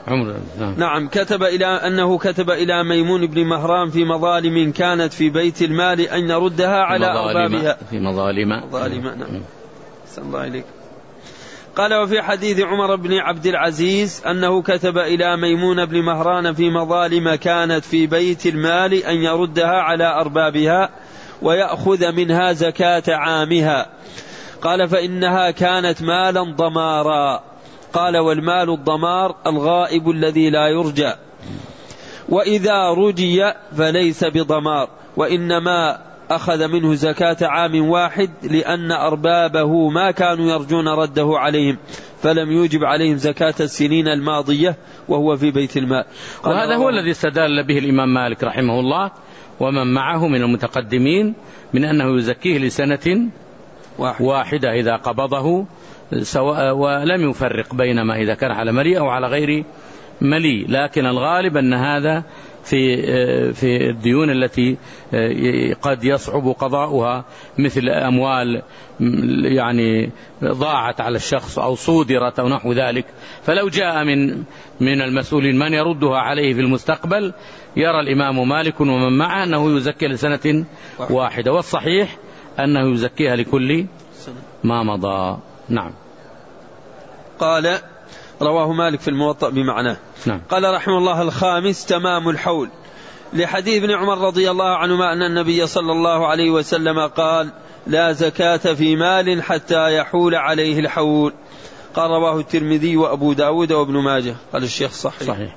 نعم. أنه كتب إلى ميمون بن مهران في مظالم كانت في بيت المال أن يردها على أربابها. في مظالم. نعم. صلى الله عليك. قال وفي حديث عمر بن عبد العزيز أنه كتب إلى ميمون بن مهران في مظالم كانت في بيت المال أن يردها على أربابها ويأخذ منها زكاة عامها. قال فإنها كانت مالا ضمارا. قال والمال الضمار الغائب الذي لا يرجى، وإذا رجي فليس بضمار، وإنما أخذ منه زكاة عام واحد لأن أربابه ما كانوا يرجون رده عليهم فلم يوجب عليهم زكاة السنين الماضية وهو في بيت المال. وهذا هو الذي استدل به الإمام مالك رحمه الله ومن معه من المتقدمين من أنه يزكيه لسنة واحدة إذا قبضه، ولم يفرق بينما إذا كان على ملي أو على غير ملي. لكن الغالب أن هذا في الديون التي قد يصعب قضاؤها، مثل أموال يعني ضاعت على الشخص أو صودرت أو نحو ذلك، فلو جاء من المسؤولين من يردها عليه في المستقبل يرى الإمام مالك ومن معه أنه يزكي لسنة واحدة، والصحيح أنه يزكيها لكل ما مضى. نعم. قال رواه مالك في الموطأ بمعناه. نعم. قال رحمه الله الخامس تمام الحول، لحديث ابن عمر رضي الله عنهما أن النبي صلى الله عليه وسلم قال لا زكاة في مال حتى يحول عليه الحول. قال رواه الترمذي وأبو داود وابن ماجه. قال الشيخ صحيح.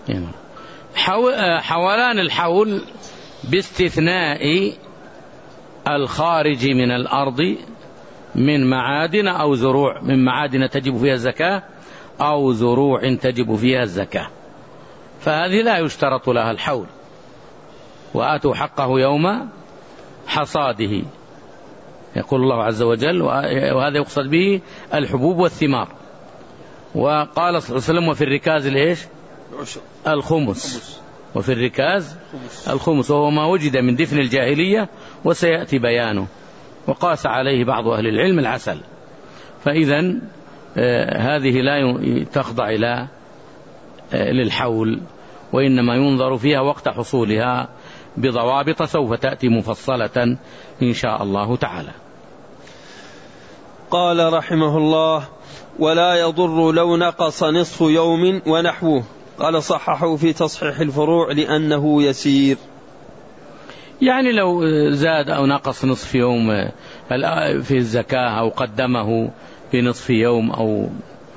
حولان الحول باستثناء الخارج من الأرض من معادن أو زروع، من معادن تجب فيها الزكاة أو زروع تجب فيها الزكاة، فهذه لا يشترط لها الحول. وآتوا حقه يوم حصاده، يقول الله عز وجل، وهذا يقصد به الحبوب والثمار. وقال صلى الله عليه وسلم وفي الركاز الإيش؟ الخمس. وفي الركاز الخمس، وهو ما وجد من دفن الجاهلية وسيأتي بيانه. وقاس عليه بعض أهل العلم العسل. فإذن هذه لا تخضع للحول، وإنما ينظر فيها وقت حصولها بضوابط سوف تأتي مفصلة إن شاء الله تعالى. قال رحمه الله ولا يضر لو نقص نصف يوم ونحوه. قال صححه في تصحيح الفروع لأنه يسير، يعني لو زاد أو نقص نصف يوم في الزكاة أو قدمه بنصف يوم أو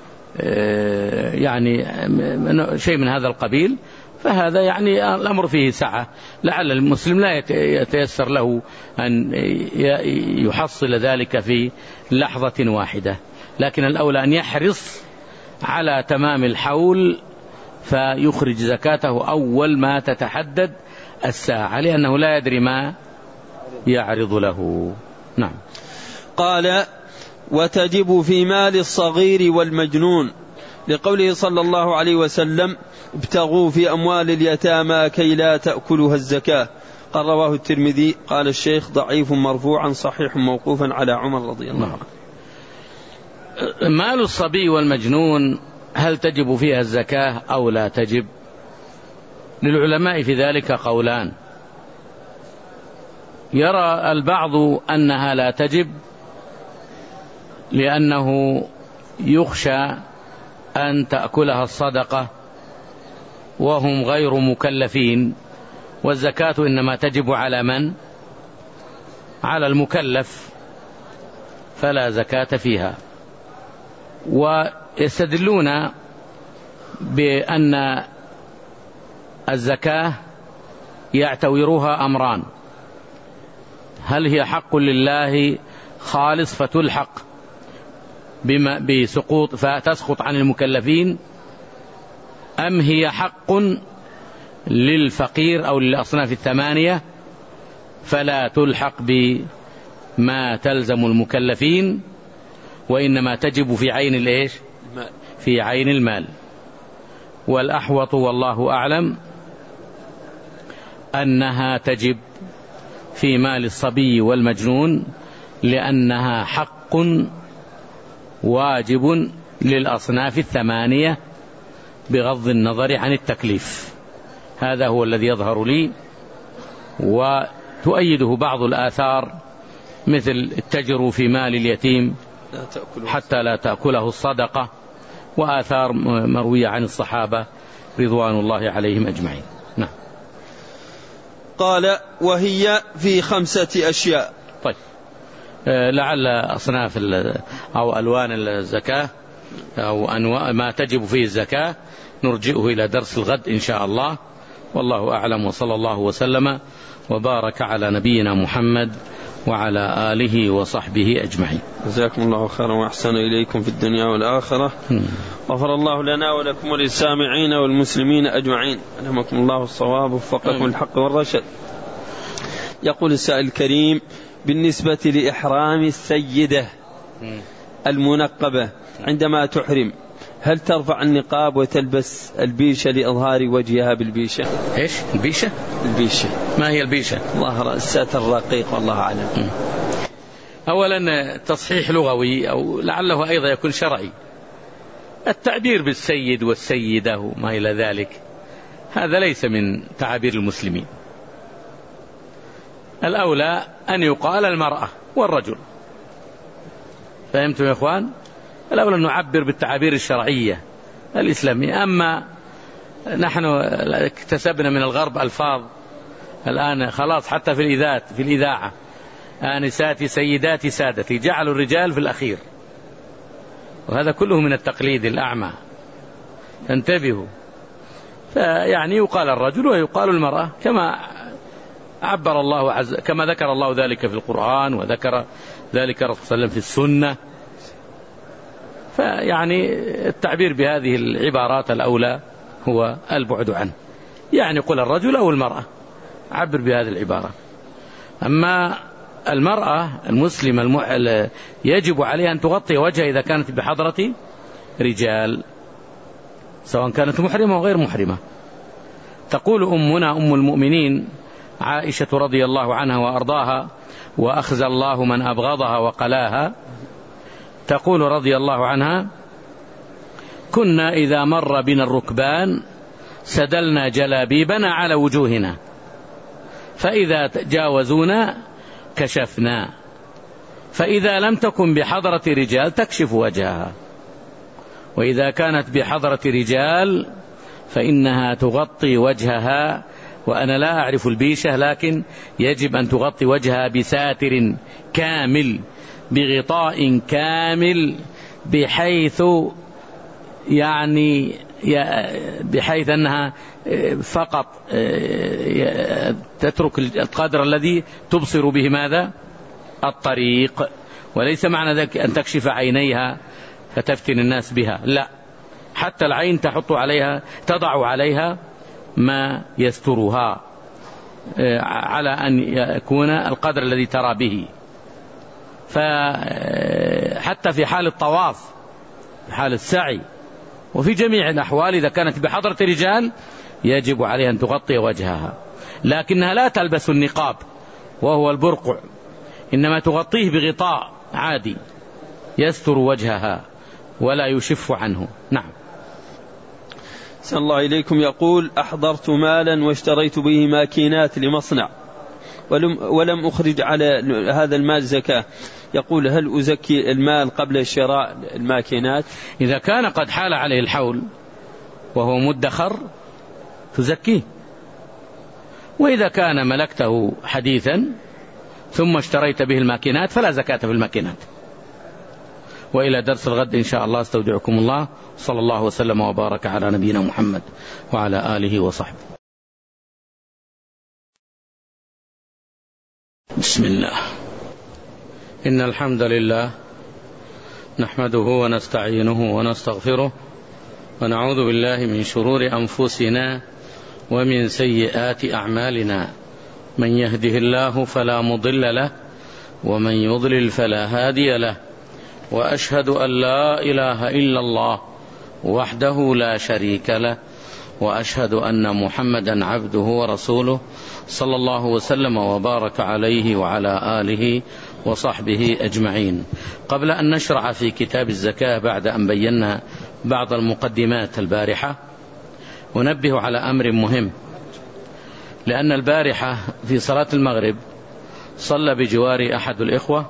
يعني شيء من هذا القبيل، فهذا يعني الأمر فيه سعة، لعل المسلم لا يتيسر له أن يحصل ذلك في لحظة واحدة، لكن الأولى أن يحرص على تمام الحول فيخرج زكاته أول ما تتحدد الساعة، لأنه لا يدري ما يعرض له. نعم. قال وتجب في مال الصغير والمجنون، لقوله صلى الله عليه وسلم ابتغوا في أموال اليتامى كي لا تأكلها الزكاة. قال رواه الترمذي. قال الشيخ ضعيف مرفوعا صحيح موقوفا على عمر رضي الله عنه. مال الصبي والمجنون هل تجب فيها الزكاة أو لا تجب؟ للعلماء في ذلك قولان. يرى البعض أنها لا تجب لأنه يخشى أن تأكلها الصدقة وهم غير مكلفين، والزكاة إنما تجب على من؟ على المكلف، فلا زكاة فيها. ويستدلون بأن الزكاة يعتورها أمران: هل هي حق لله خالص فتلحق بسقوط فتسقط عن المكلفين، أم هي حق للفقير أو للأصناف الثمانية فلا تلحق بما تلزم المكلفين وإنما تجب في عين الإيش؟ في عين المال. والأحوط والله أعلم أنها تجب في مال الصبي والمجنون، لأنها حق واجب للأصناف الثمانية بغض النظر عن التكليف. هذا هو الذي يظهر لي، وتؤيده بعض الآثار مثل اتجروا في مال اليتيم حتى لا تأكله الصدقة، وآثار مروية عن الصحابة رضوان الله عليهم أجمعين. نعم. قال وهي في 5 أشياء. طيب، لعل أصناف أو ألوان الزكاة أو أنواع ما تجب فيه الزكاة نرجئه إلى درس الغد إن شاء الله، والله أعلم، وصلى الله وسلم وبارك على نبينا محمد وعلى آله وصحبه أجمعين. جزاكم الله خيرا وأحسن إليكم في الدنيا والآخرة. غفر الله لنا ولكم وللسامعين والمسلمين أجمعين. ألهمكم الله الصواب ووفقكم الحق والرشد. يقول السائل الكريم: بالنسبة لإحرام السيدة المنقبة عندما تحرم، هل ترفع النقاب وتلبس البيشة لإظهار وجهها بالبيشة؟ إيش البيشة؟ البيشة ما هي البيشة؟ ظهر الساتر الرقيق والله أعلم. أولا تصحيح لغوي أو لعله أيضا يكون شرعي. التعبير بالسيد والسيدة وما إلى ذلك هذا ليس من تعابير المسلمين. الأولى أن يقال المرأة والرجل. فهمتم يا إخوان؟ الأولى أن نعبر بالتعابير الشرعية الإسلامية. أما نحن اكتسبنا من الغرب ألفاظ الآن خلاص، حتى في الإذاعة آنساتي سيداتي سادتي، جعلوا الرجال في الأخير، وهذا كله من التقليد الأعمى. انتبهوا. فيعني يقال الرجل ويقال المرأة كما عبر الله كما ذكر الله ذلك في القرآن وذكر ذلك رسول صلى الله عليه وسلم في السنة. فيعني التعبير بهذه العبارات الأولى هو البعد عنه، يعني قل الرجل أو المرأة، عبر بهذه العبارة. أما المرأة المسلمة يجب عليها أن تغطي وجهها إذا كانت بحضرة رجال، سواء كانت محرمة أو غير محرمة. تقول أمنا أم المؤمنين عائشة رضي الله عنها وأرضاها، وأخزى الله من أبغضها وقلاها، تقول رضي الله عنها: كنا إذا مر بنا الركبان سدلنا جلابيبنا على وجوهنا، فإذا جاوزونا كشفنا، فإذا لم تكن بحضرة رجال تكشف وجهها، وإذا كانت بحضرة رجال فإنها تغطي وجهها. وأنا لا أعرف البيشة، لكن يجب أن تغطي وجهها بساتر كامل، بغطاء كامل، بحيث أنها فقط تترك القدر الذي تبصر به ماذا؟ الطريق. وليس معنى ذلك أن تكشف عينيها فتفتن الناس بها، لا، حتى العين تضع عليها ما يسترها على أن يكون القدر الذي ترى به. فحتى في حال الطواف، في حال السعي، وفي جميع الأحوال إذا كانت بحضرة رجال يجب عليها أن تغطي وجهها، لكنها لا تلبس النقاب وهو البرقع، إنما تغطيه بغطاء عادي يستر وجهها ولا يشف عنه. نعم. أحسن الله إليكم. يقول: أحضرت مالا واشتريت به ماكينات لمصنع ولم أخرج على هذا المال زكاة، يقول: هل أزكي المال قبل شراء الماكينات؟ إذا كان قد حال عليه الحول وهو مدخر تزكيه، وإذا كان ملكته حديثا ثم اشتريت به الماكينات فلا زكاة في الماكينات. وإلى درس الغد إن شاء الله، استودعكم الله، صلى الله وسلم وبارك على نبينا محمد وعلى آله وصحبه. بسم الله. إن الحمد لله نحمده ونستعينه ونستغفره، ونعوذ بالله من شرور أنفسنا ومن سيئات أعمالنا. من يهده الله فلا مضل له، ومن يضلل فلا هادي له، وأشهد أن لا إله إلا الله وحده لا شريك له، وأشهد أن محمدا عبده ورسوله، صلى الله وسلم وبارك عليه وعلى آله وصحبه أجمعين. قبل أن نشرع في كتاب الزكاة بعد أن بينا بعض المقدمات البارحة، أنبه على أمر مهم، لأن البارحة في صلاة المغرب صلى بجواري أحد الإخوة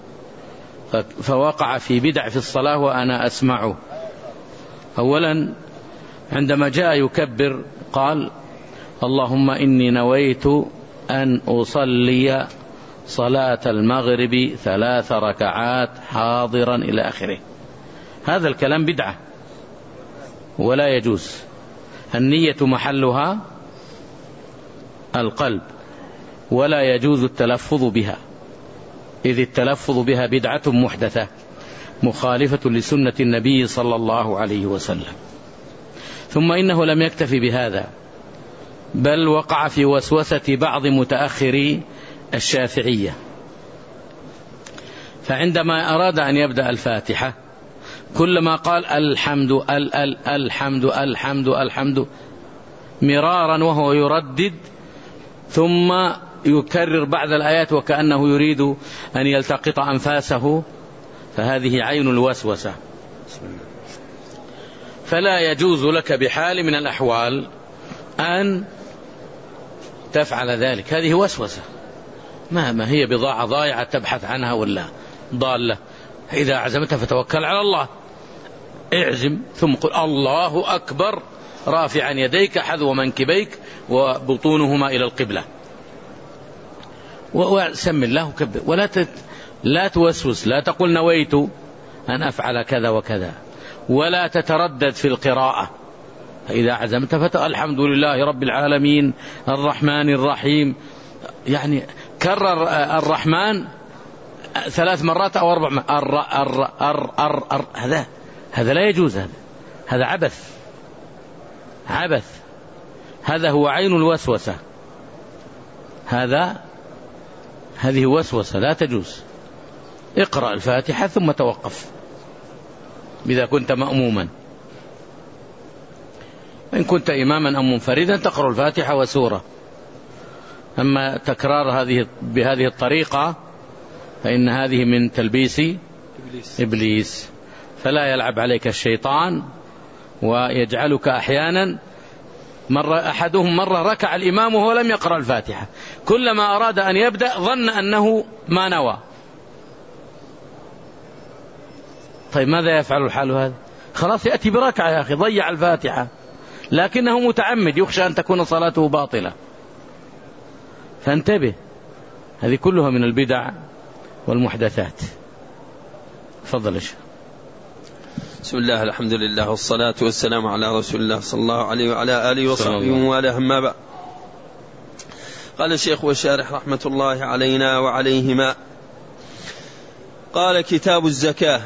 فوقع في بدع في الصلاة وأنا أسمعه. أولا عندما جاء يكبر قال: اللهم إني نويت أن أصلي صلاة المغرب 3 ركعات حاضرا إلى آخره. هذا الكلام بدعة ولا يجوز. النية محلها القلب، ولا يجوز التلفظ بها، إذ التلفظ بها بدعة محدثة مخالفة لسنة النبي صلى الله عليه وسلم. ثم إنه لم يكتفي بهذا، بل وقع في وسوسة بعض متأخري الشافعية، فعندما أراد أن يبدأ الفاتحة كلما قال الحمد الحمد الحمد الحمد مرارا وهو يردد، ثم يكرر بعض الآيات وكأنه يريد أن يلتقط أنفاسه، فهذه عين الوسوسة. فلا يجوز لك بحال من الأحوال أن تفعل ذلك، هذه وسوسة، ما هي بضاعة ضائعة تبحث عنها ولا ضالة. إذا عزمت فتوكل على الله، اعزم ثم قل الله أكبر رافعا يديك حذو منكبيك وبطونهما إلى القبلة، وسم الله كبر، لا توسوس، لا تقول نويت أن أفعل كذا وكذا، ولا تتردد في القراءة. فإذا عزمت الحمد لله رب العالمين الرحمن الرحيم، يعني كرر الرحمن 3 مرات أو 4 مرات. هذا لا يجوز، هذا عبث، هذا هو عين الوسوسة، هذه وسوسة لا تجوز. اقرأ الفاتحة ثم توقف إذا كنت مأموما. إن كنت إماما أو منفردا تقرأ الفاتحة وسورة. أما تكرار بهذه الطريقة فإن هذه من تلبيس إبليس، فلا يلعب عليك الشيطان ويجعلك أحيانا أحدهم مرة ركع الإمام وهو لم يقرأ الفاتحة، كلما أراد أن يبدأ ظن أنه ما نوى. طيب ماذا يفعل الحال هذا؟ خلاص يأتي بركعة يا أخي، ضيع الفاتحة، لكنه متعمد يخشى أن تكون صلاته باطلة. فانتبه، هذه كلها من البدع والمحدثات. تفضل يا شيخ. بسم الله، الحمد لله، والصلاة والسلام على رسول الله صلى الله عليه وعلى آله وصحبه وآله. أما بعد، قال الشيخ والشارح رحمة الله علينا وعليهما: قال كتاب الزكاة.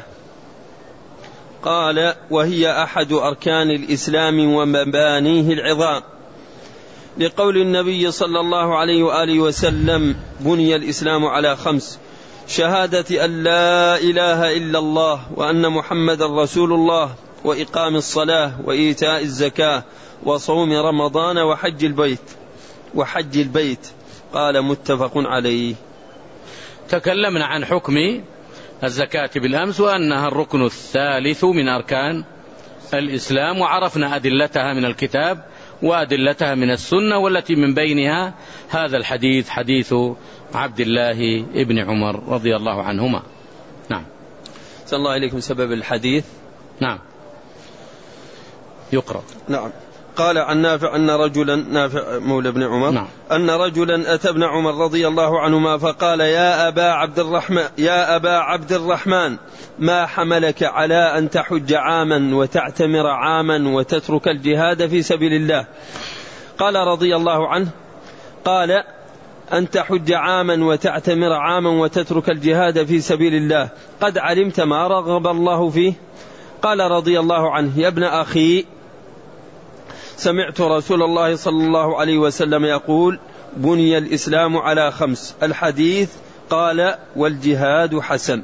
قال: وهي أحد أركان الإسلام ومبانيه العظام، لقول النبي صلى الله عليه وآله وسلم: بني الإسلام على 5: شهادة أن لا إله إلا الله وأن محمد رسول الله، وإقام الصلاة، وإيتاء الزكاة، وصوم رمضان، وحج البيت. قال: متفق عليه. تكلمنا عن حكم الزكاة بالأمس، وأنها الركن الثالث من أركان الإسلام، وعرفنا أدلتها من الكتاب وأدلتها من السنة، والتي من بينها هذا الحديث، حديث عبد الله ابن عمر رضي الله عنهما. نعم. صلى الله عليكم. سبب الحديث. نعم يقرأ. نعم. قال عن نافع أن رجلا، نافع مولى ابن عمر، نعم، أن رجلا أتى ابن عمر رضي الله عنهما فقال: يا أبا عبد الرحمن، ما حملك على أن تحج عاما وتعتمر عاما وتترك الجهاد في سبيل الله؟ قال رضي الله عنه: قال: أن تحج عاما وتعتمر عاما وتترك الجهاد في سبيل الله، قد علمت ما رغب الله فيه؟ قال رضي الله عنه: يا ابن أخي، سمعت رسول الله صلى الله عليه وسلم يقول: بني الإسلام على 5. الحديث. قال: والجهاد حسن.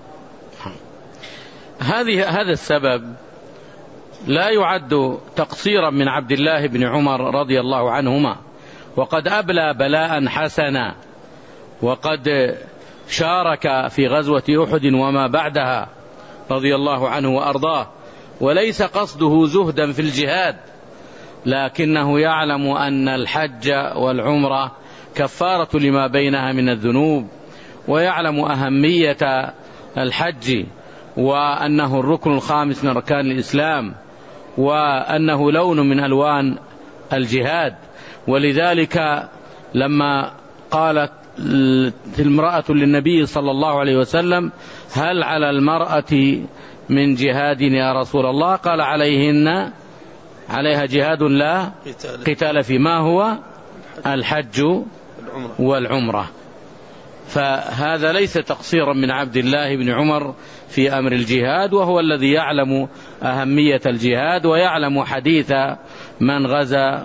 هذا السبب لا يعد تقصيرا من عبد الله بن عمر رضي الله عنهما، وقد أبلى بلاء حسنا، وقد شارك في غزوة أحد وما بعدها رضي الله عنه وأرضاه، وليس قصده زهدا في الجهاد، لكنه يعلم أن الحج والعمرة كفارة لما بينها من الذنوب، ويعلم أهمية الحج وأنه الركن الخامس من أركان الإسلام، وأنه لون من ألوان الجهاد. ولذلك لما قالت المرأة للنبي صلى الله عليه وسلم: هل على المرأة من جهاد يا رسول الله؟ قال: عليها جهاد لا قتال فيه. ما هو؟ الحج والعمرة. فهذا ليس تقصيرا من عبد الله بن عمر في أمر الجهاد، وهو الذي يعلم أهمية الجهاد ويعلم حديث من غزا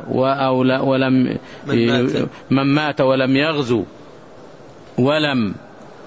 من مات ولم يغزو ولم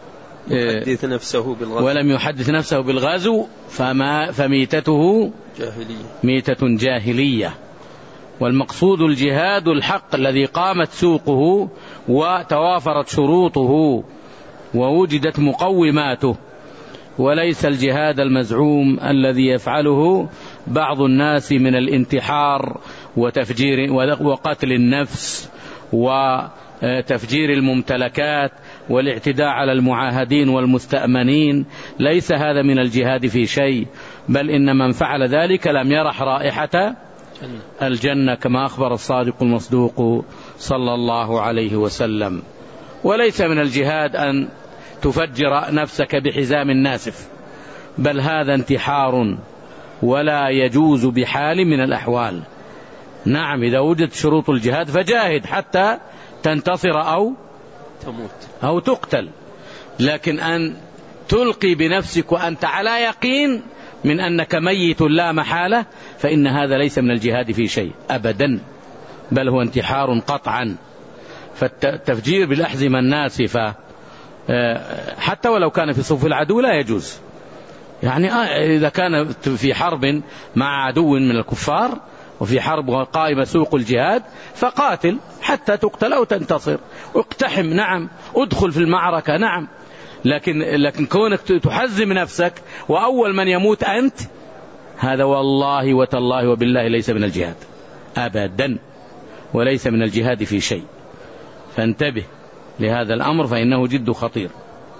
يحدث نفسه بالغزو فميتته ميتة جاهلية. والمقصود الجهاد الحق الذي قامت سوقه وتوافرت شروطه ووجدت مقوماته، وليس الجهاد المزعوم الذي يفعله بعض الناس من الانتحار وتفجير وقتل النفس وتفجير الممتلكات والاعتداء على المعاهدين والمستأمنين. ليس هذا من الجهاد في شيء، بل إن من فعل ذلك لم يرح رائحة الجنة كما أخبر الصادق المصدوق صلى الله عليه وسلم. وليس من الجهاد أن تفجر نفسك بحزام ناسف، بل هذا انتحار ولا يجوز بحال من الأحوال. نعم، إذا وجدت شروط الجهاد فجاهد حتى تنتصر أو تقتل، لكن أن تلقي بنفسك وأنت على يقين من أنك ميت لا محالة، فإن هذا ليس من الجهاد في شيء أبدا، بل هو انتحار قطعا. فالتفجير بالأحزمة الناسفة حتى ولو كان في صف العدو لا يجوز. يعني إذا كان في حرب مع عدو من الكفار وفي حرب قائمة سوق الجهاد فقاتل حتى تقتل أو تنتصر، اقتحم نعم، ادخل في المعركة نعم، لكن كونك تحزم نفسك وأول من يموت أنت، هذا والله وتالله وبالله ليس من الجهاد أبدا، وليس من الجهاد في شيء. فانتبه لهذا الأمر فإنه جد خطير.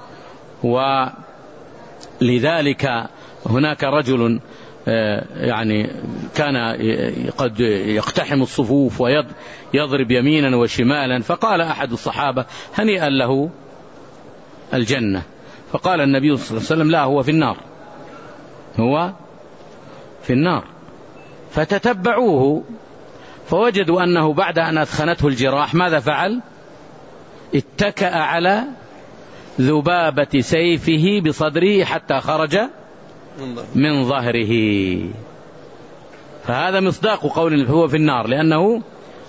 ولذلك هناك رجل يعني كان قد يقتحم الصفوف ويضرب يمينا وشمالا، فقال أحد الصحابة: هنيئا له الجنة. فقال النبي صلى الله عليه وسلم: لا، هو في النار، هو في النار. فتتبعوه فوجدوا أنه بعد أن أثخنته الجراح ماذا فعل؟ اتكأ على ذبابة سيفه بصدره حتى خرج من ظهره. فهذا مصداق قول هو في النار، لأنه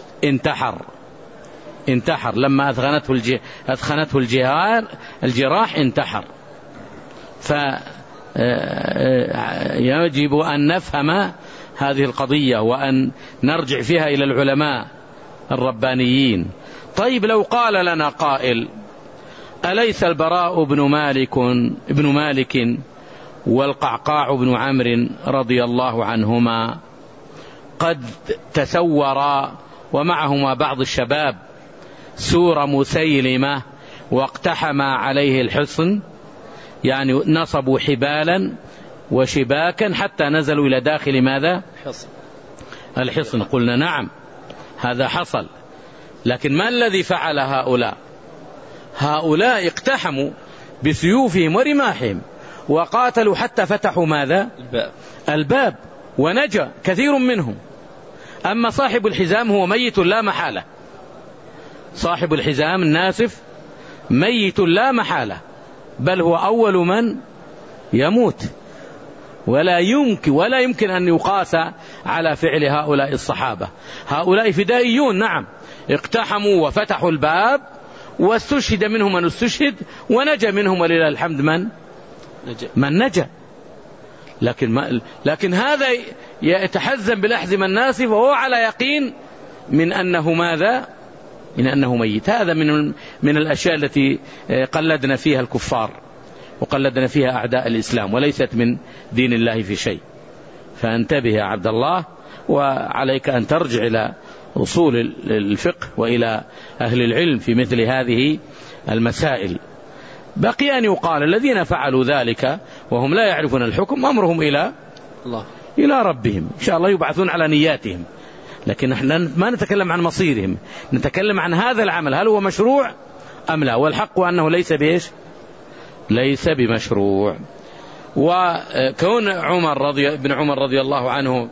انتحر لما أثخنته الجراح انتحر. فيجب أن نفهم هذه القضية وأن نرجع فيها إلى العلماء الربانيين. طيب لو قال لنا قائل: أليس البراء بن مالك والقعقاع بن عمرو رضي الله عنهما قد تسورا ومعهما بعض الشباب سور مسيلمة واقتحما عليه الحصن، يعني نصبوا حبالا وشباكا حتى نزلوا إلى داخل ماذا؟ الحصن. قلنا نعم، هذا حصل، لكن ما الذي فعل هؤلاء اقتحموا بسيوفهم ورماحهم وقاتلوا حتى فتحوا ماذا؟ الباب ونجا كثير منهم. أما صاحب الحزام هو ميت لا محالة، صاحب الحزام الناسف ميت لا محالة، بل هو أول من يموت، ولا يمكن أن يقاس على فعل هؤلاء الصحابة. هؤلاء فدائيون نعم، اقتحموا وفتحوا الباب واستشهد منهم من استشهد ونجا منهم ولله الحمد من نجا. لكن هذا يتحزم بالأحزمة الناسفة وهو على يقين من أنه ماذا؟ من أنه ميت. هذا من الأشياء التي قلدنا فيها الكفار وقلدنا فيها أعداء الإسلام، وليست من دين الله في شيء. فانتبه يا عبد الله وعليك أن ترجع إلى أصول الفقه وإلى أهل العلم في مثل هذه المسائل. بقي أن يقال الذين فعلوا ذلك وهم لا يعرفون الحكم أمرهم إلى الله، إلى ربهم، إن شاء الله يبعثون على نياتهم، لكن نحن ما نتكلم عن مصيرهم، نتكلم عن هذا العمل هل هو مشروع أم لا، والحق أنه ليس بمشروع. وكون ابن عمر رضي الله عنه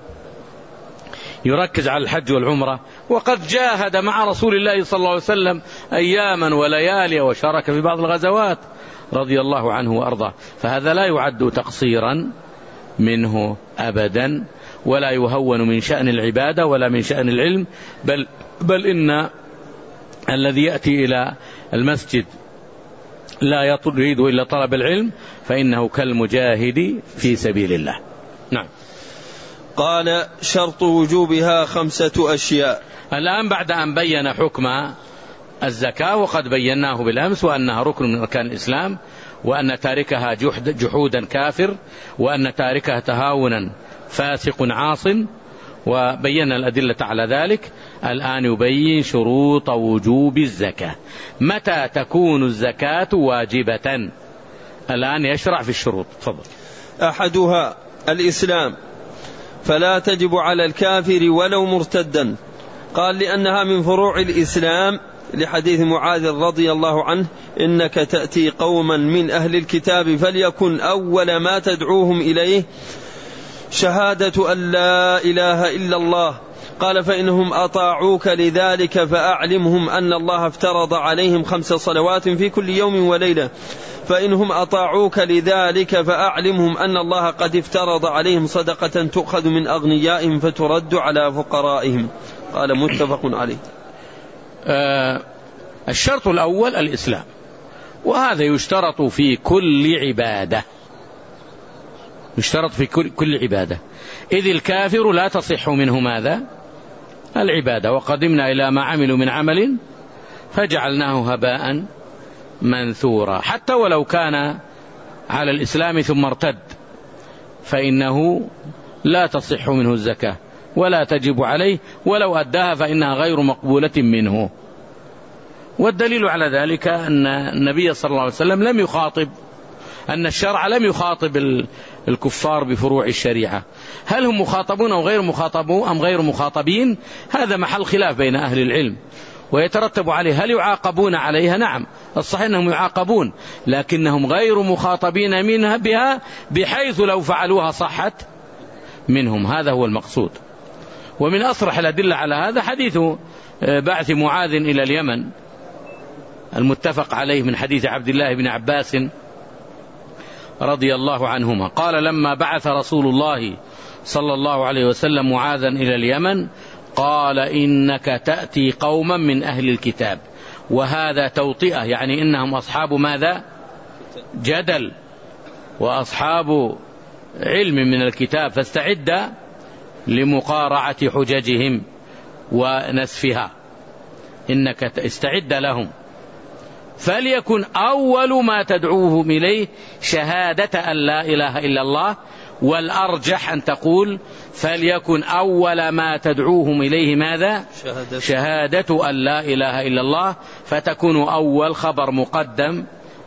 يركز على الحج والعمرة وقد جاهد مع رسول الله صلى الله عليه وسلم أياما وليالي وشارك في بعض الغزوات رضي الله عنه وأرضاه، فهذا لا يعد تقصيرا منه أبدا، ولا يهون من شأن العبادة ولا من شأن العلم، بل إن الذي يأتي إلى المسجد لا يريد إلا طلب العلم فإنه كالمجاهد في سبيل الله. نعم. قال: شرط وجوبها 5 أشياء. الآن بعد أن بين حكم الزكاة وقد بيناه بالأمس وأنها ركن من أركان الإسلام، وأن تاركها جحودا كافر، وأن تاركها تهاونا فاسق عاص، وبينا الأدلة على ذلك. الآن يبين شروط وجوب الزكاة، متى تكون الزكاة واجبة. الآن يشرع في الشروط. تفضل. أحدها الإسلام، فلا تجب على الكافر ولو مرتدا. قال: لأنها من فروع الإسلام، لحديث معاذ رضي الله عنه: إنك تأتي قوما من أهل الكتاب فليكن أول ما تدعوهم إليه شهادة أن لا إله إلا الله. قال: فإنهم أطاعوك لذلك فأعلمهم أن الله افترض عليهم 5 صلوات في كل يوم وليلة. فإنهم أطاعوك لذلك فأعلمهم أن الله قد افترض عليهم صدقة تؤخذ من أغنيائهم فترد على فقرائهم. قال: متفق عليه. الشرط الأول الإسلام، وهذا يشترط في كل عبادة، يشترط في كل عبادة، إذ الكافر لا تصح منه ماذا؟ العبادة. وقدمنا إلى ما عملوا من عمل فجعلناه هباء منثورا. حتى ولو كان على الإسلام ثم ارتد فإنه لا تصح منه الزكاة ولا تجب عليه، ولو أداها فإنها غير مقبولة منه. والدليل على ذلك أن النبي صلى الله عليه وسلم لم يخاطب، أن الشرع لم يخاطب الكفار بفروع الشريعة. هل هم مخاطبون أو غير مخاطبين؟ هذا محل خلاف بين أهل العلم، ويترتب عليه هل يعاقبون عليها؟ نعم، الصحيح أنهم يعاقبون، لكنهم غير مخاطبين منها بها بحيث لو فعلوها صحت منهم. هذا هو المقصود. ومن أصرح الأدلة على هذا حديث بعث معاذ إلى اليمن المتفق عليه من حديث عبد الله بن عباس رضي الله عنهما قال: لما بعث رسول الله صلى الله عليه وسلم معاذا إلى اليمن قال: إنك تأتي قوما من أهل الكتاب. وهذا توطئة، يعني إنهم أصحاب ماذا؟ جدل وأصحاب علم من الكتاب، فاستعد لمقارعة حججهم ونسفها، إنك استعد لهم. فليكن أول ما تدعوهم إليه شهادة أن لا إله إلا الله، والأرجح أن تقول فليكن أول ما تدعوهم إليه ماذا؟ شهادة أن لا إله إلا الله، فتكون أول خبر مقدم،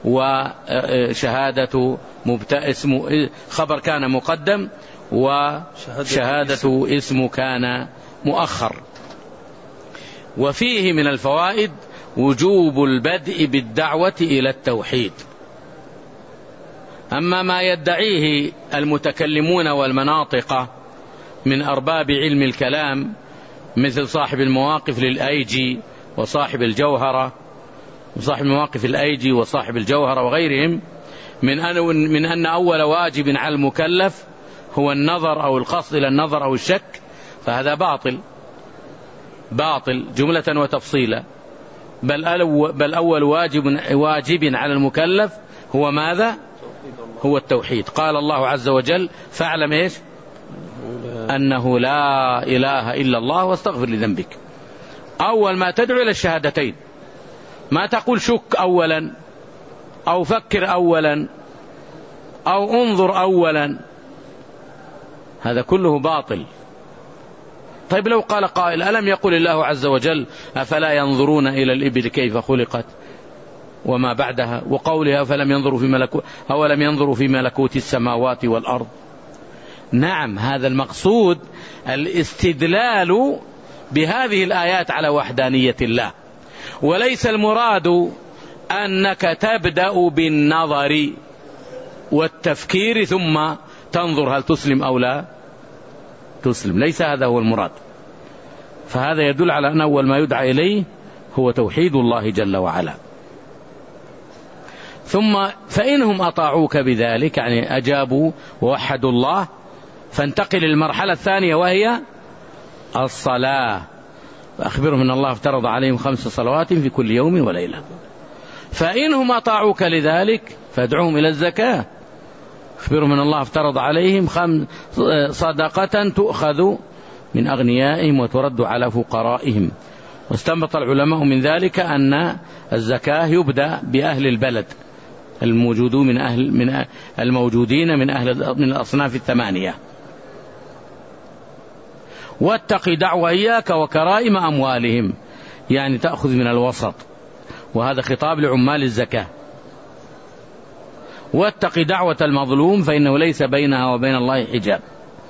وشهادة خبر كان مقدم، وشهادة اسم كان مؤخر. وفيه من الفوائد وجوب البدء بالدعوة إلى التوحيد. أما ما يدعيه المتكلمون والمناطق من أرباب علم الكلام مثل صاحب المواقف للأيجي وصاحب الجوهرة، وصاحب المواقف الأيجي وصاحب الجوهرة وغيرهم، من أن أول واجب على المكلف هو النظر أو القصد إلى النظر أو الشك، فهذا باطل جملة وتفصيلا. بل أول واجب على المكلف هو ماذا؟ هو التوحيد. قال الله عز وجل: فاعلم إيش؟ أنه لا إله إلا الله واستغفر لذنبك. أول ما تدعو إلى الشهادتين، ما تقول شك أولا أو فكر أولا أو انظر أولا، هذا كله باطل. طيب لو قال قائل ألم يقل الله عز وجل أفلا ينظرون إلى الإبل كيف خلقت وما بعدها، وقولها أولم ينظروا في ملكوت السماوات والأرض. نعم، هذا المقصود الاستدلال بهذه الآيات على وحدانية الله، وليس المراد أنك تبدأ بالنظر والتفكير ثم تنظر هل تسلم أو لا تسلم، ليس هذا هو المراد. فهذا يدل على أن أول ما يدعى إليه هو توحيد الله جل وعلا. ثم فإنهم أطاعوك بذلك، يعني أجابوا ووحدوا الله، فانتقل المرحلة الثانية وهي الصلاة. فأخبرهم أن الله افترض عليهم 5 صلوات في كل يوم وليلة. فإنهم أطاعوك لذلك فادعوهم إلى الزكاة. أخبرهم أن الله افترض عليهم صدقة تؤخذ من أغنيائهم وترد على فقرائهم. واستنبط العلماء من ذلك أن الزكاة يبدأ بأهل البلد الموجودين من الأصناف 8. واتق دعوة إياك وكرائم أموالهم، يعني تأخذ من الوسط، وهذا خطاب لعمال الزكاة. واتق دعوة المظلوم فإنه ليس بينها وبين الله حجاب.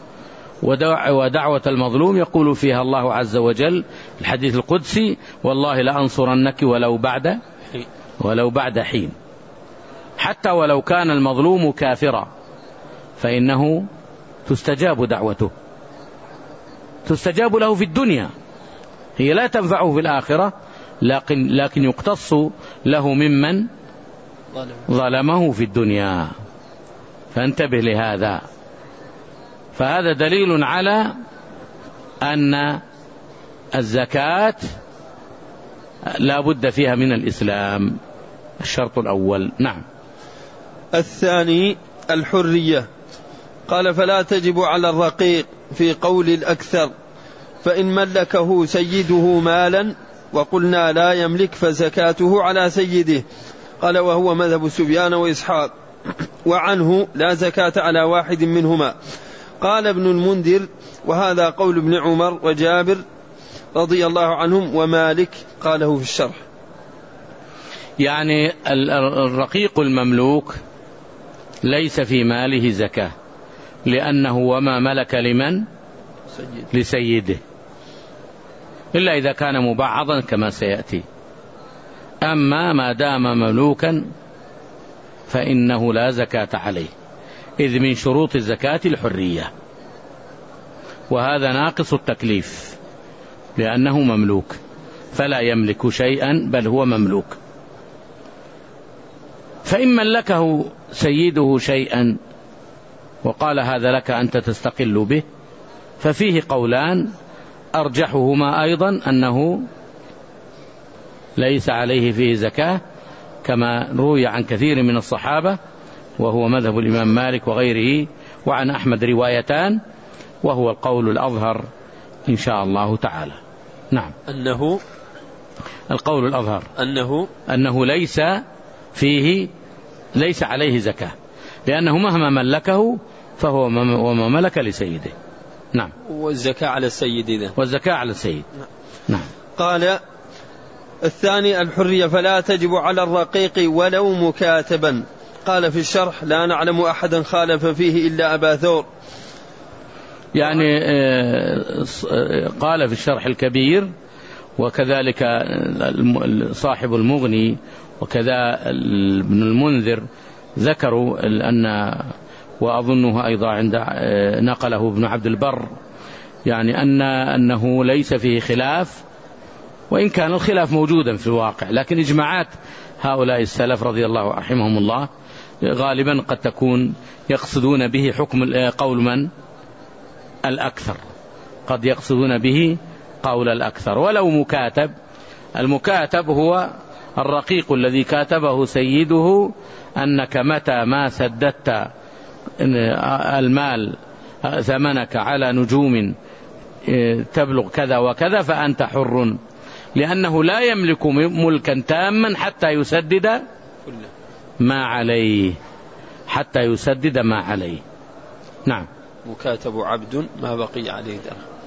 ودعوة المظلوم يقول فيها الله عز وجل الحديث القدسي: والله لأنصرنك ولو بعد حين. حتى ولو كان المظلوم كافرا فإنه تستجاب دعوته، تستجاب له في الدنيا، هي لا تنفعه في الآخرة، لكن يقتص له ممن ظلمه في الدنيا. فانتبه لهذا. فهذا دليل على أن الزكاة لا بد فيها من الإسلام، الشرط الأول. نعم. الثاني الحرية. قال: فلا تجب على الرقيق في قول الأكثر، فإن ملكه سيده مالا وقلنا لا يملك فزكاته على سيده. قال: وهو مذهب سفيان وإسحاق، وعنه لا زكاة على واحد منهما. قال ابن المنذر: وهذا قول ابن عمر وجابر رضي الله عنهم ومالك. قاله في الشرح. يعني الرقيق المملوك ليس في ماله زكاة، لأنه وما ملك لمن؟ لسيده، إلا إذا كان مبعضا كما سيأتي. أما ما دام مملوكا فإنه لا زكاة عليه، إذ من شروط الزكاة الحرية، وهذا ناقص التكليف لأنه مملوك، فلا يملك شيئا بل هو مملوك. فإن ملكه سيده شيئا وقال هذا لك أنت تستقل به، ففيه قولان، أرجحهما أيضا أنه ليس عليه فيه زكاة، كما روي عن كثير من الصحابة، وهو مذهب الإمام مالك وغيره، وعن أحمد روايتان، وهو القول الأظهر إن شاء الله تعالى. نعم. القول الأظهر أنه ليس عليه زكاة، لأنه مهما ملكه فهو وما ملك لسيده. نعم. والزكاة على السيد إذن. والزكاة على السيد. نعم. قال الثاني الحرية: فلا تجب على الرقيق ولو مكاتبا. قال في الشرح: لا نعلم أحدا خالف فيه إلا أبا ثور. يعني قال في الشرح الكبير، وكذلك صاحب المغني، وكذا ابن المنذر ذكروا أن، وأظنه أيضا عند نقله ابن عبد البر، يعني أنه ليس فيه خلاف، وإن كان الخلاف موجودا في الواقع، لكن إجماعات هؤلاء السلف رضي الله رحمهم الله غالبا قد تكون يقصدون به حكم قول من؟ الأكثر، قد يقصدون به قول الأكثر. ولو مكاتب، المكاتب هو الرقيق الذي كاتبه سيده أنك متى ما سددت المال ثمنك على نجوم تبلغ كذا وكذا فأنت حر، لأنه لا يملك ملكا تاما حتى يسدد ما عليه، حتى يسدد ما عليه. نعم. مكاتب عبد ما بقي عليه درهم.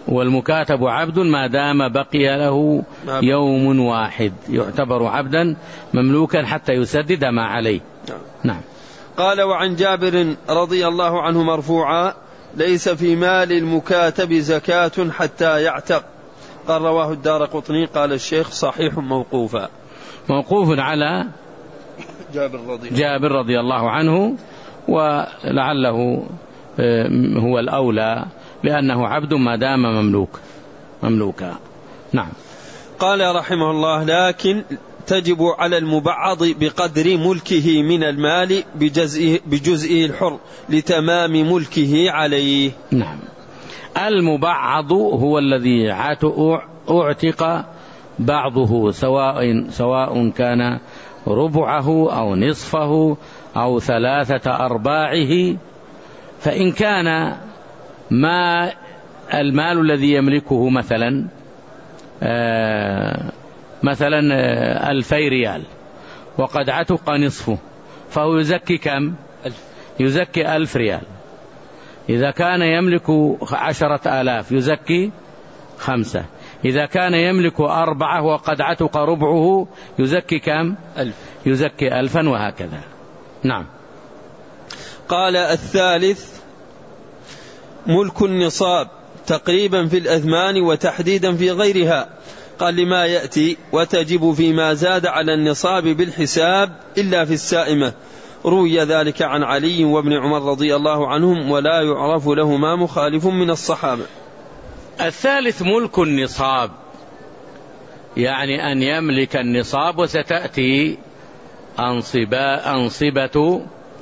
والمكاتب عبد ما دام بقي له يوم واحد يعتبر عبدا مملوكا حتى يسدد ما عليه. نعم. قال: وعن جابر رضي الله عنه مرفوعا: ليس في مال المكاتب زكاة حتى يعتق. قال: رواه الدارقطني. قال الشيخ: صحيح موقوفا. موقوف على جابر رضي الله عنه، ولعله هو الأولى لأنه عبد ما دام مملوكا. نعم. قال رحمه الله: لكن تجب على المبعض بقدر ملكه من المال بجزئه الحر لتمام ملكه عليه. نعم. المبعض هو الذي اعتق بعضه سواء كان ربعه أو نصفه أو 3/4. فإن كان ما المال الذي يملكه مثلا 2000 ريال وقد عتق نصفه، فهو يزكي كم؟ يزكي 1000 ريال. إذا كان يملك 10,000 يزكي 5. إذا كان يملك 4 وقد عتق ربعه يزكي كم؟ 1000. يزكي 1000 وهكذا. نعم. قال: الثالث ملك النصاب تقريبا في الأثمان وتحديدا في غيرها. قال: لما يأتي: وتجب فيما زاد على النصاب بالحساب إلا في السائمة. روي ذلك عن علي وابن عمر رضي الله عنهم، ولا يعرف لهما مخالف من الصحابة. الثالث ملك النصاب، يعني أن يملك النصاب، وستأتي أنصبة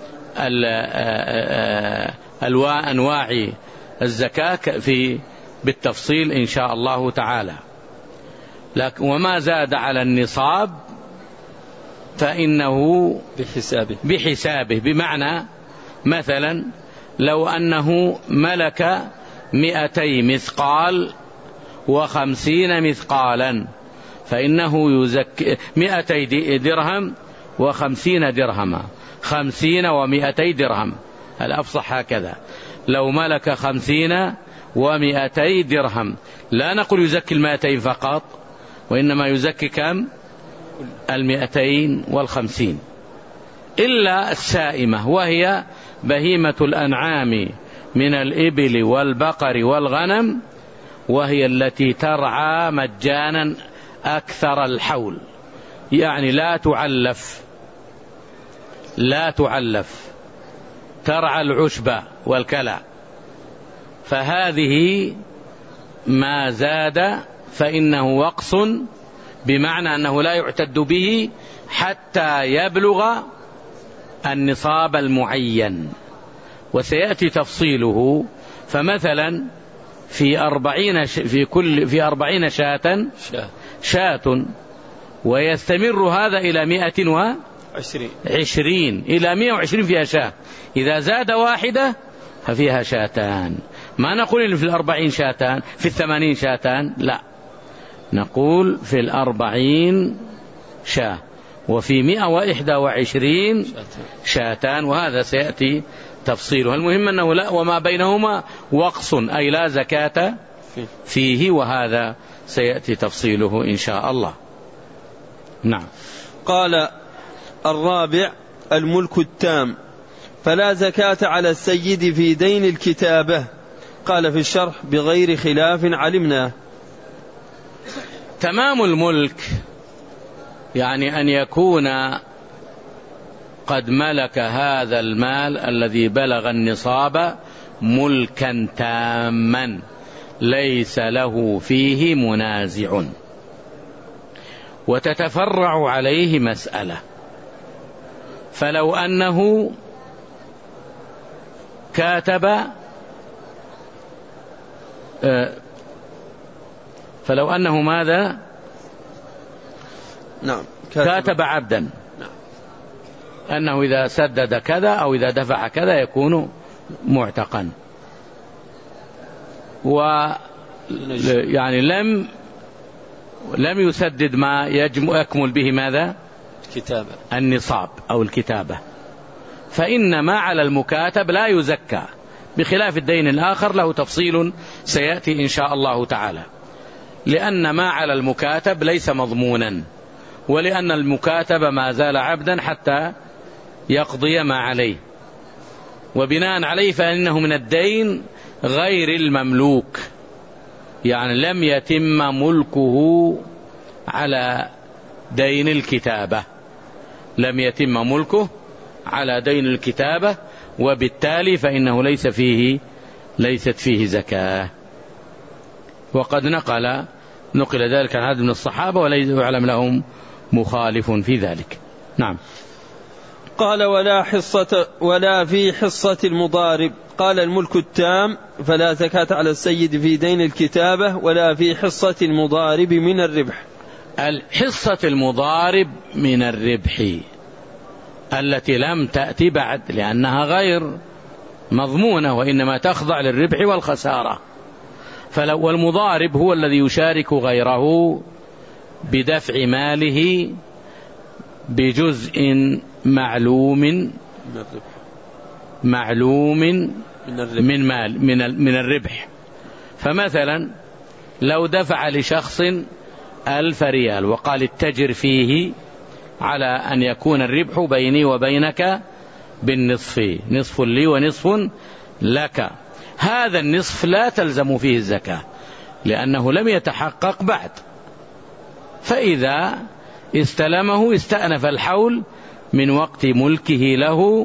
أنواع الزكاة بالتفصيل إن شاء الله تعالى. وما زاد على النصاب فإنه بحسابه، بمعنى مثلا لو أنه ملك 200 مثقال و50 مثقالا فإنه يزكي 200 درهم و50 درهما، 50 و200 درهم، الأفصح هكذا. لو ملك 50 و200 درهم لا نقول يزكي 200 فقط، وإنما يزكي كم؟ 250، إلا السائمة، وهي بهيمة الأنعام من الإبل والبقر والغنم، وهي التي ترعى مجانا أكثر الحول، يعني لا تعلف، ترعى العشب والكلى. فهذه ما زاد فإنه وقص، بمعنى أنه لا يعتد به حتى يبلغ النصاب المعين، وسيأتي تفصيله. فمثلا في 40 شاة، ويستمر هذا إلى 120 إلى 120 فيها شاة. إذا زاد واحدة ففيها شاتان. ما نقول إن في 40 شاتان، في 80 شاتان، لا، نقول في 40 شاة، وفي 121 شاتان، وهذا سيأتي تفصيله. المهم أنه لا، وما بينهما وقص، أي لا زكاة فيه، وهذا سيأتي تفصيله إن شاء الله. نعم. قال: الرابع الملك التام، فلا زكاة على السيد في دين الكتابة. قال في الشرح: بغير خلاف علمنا. تمام الملك يعني أن يكون قد ملك هذا المال الذي بلغ النصاب ملكا تاما ليس له فيه منازع. وتتفرع عليه مسألة، فلو أنه ماذا؟ نعم، كاتب عبدا، نعم، أنه إذا سدد كذا أو إذا دفع كذا يكون معتقا، يعني لم يسدد ما يكمل به ماذا؟ النصاب أو الكتابة، فإنما على المكاتب لا يزكى، بخلاف الدين الآخر له تفصيل سيأتي إن شاء الله تعالى، لأن ما على المكاتب ليس مضمونا، ولأن المكاتب ما زال عبدا حتى يقضي ما عليه، وبناء عليه فإنه من الدين غير المملوك، يعني لم يتم ملكه على دين الكتابة، لم يتم ملكه على دين الكتابة، وبالتالي فإنه ليست فيه زكاة. وقد نقل ذلك عن عدد من الصحابة وليس يعلم لهم مخالف في ذلك. نعم. قال ولا في حصة المضارب. قال الملك التام فلا زكاة على السيد في دين الكتابة ولا في حصة المضارب من الربح. الحصة المضارب من الربح التي لم تأتي بعد، لأنها غير مضمونة وإنما تخضع للربح والخسارة. والمضارب هو الذي يشارك غيره بدفع ماله بجزء معلوم من الربح. فمثلا لو دفع لشخص 1000 ريال وقال اتجر فيه على أن يكون الربح بيني وبينك بالنصف، نصف لي ونصف لك، هذا النصف لا تلزم فيه الزكاة لأنه لم يتحقق بعد، فإذا استلمه استأنف الحول من وقت ملكه له،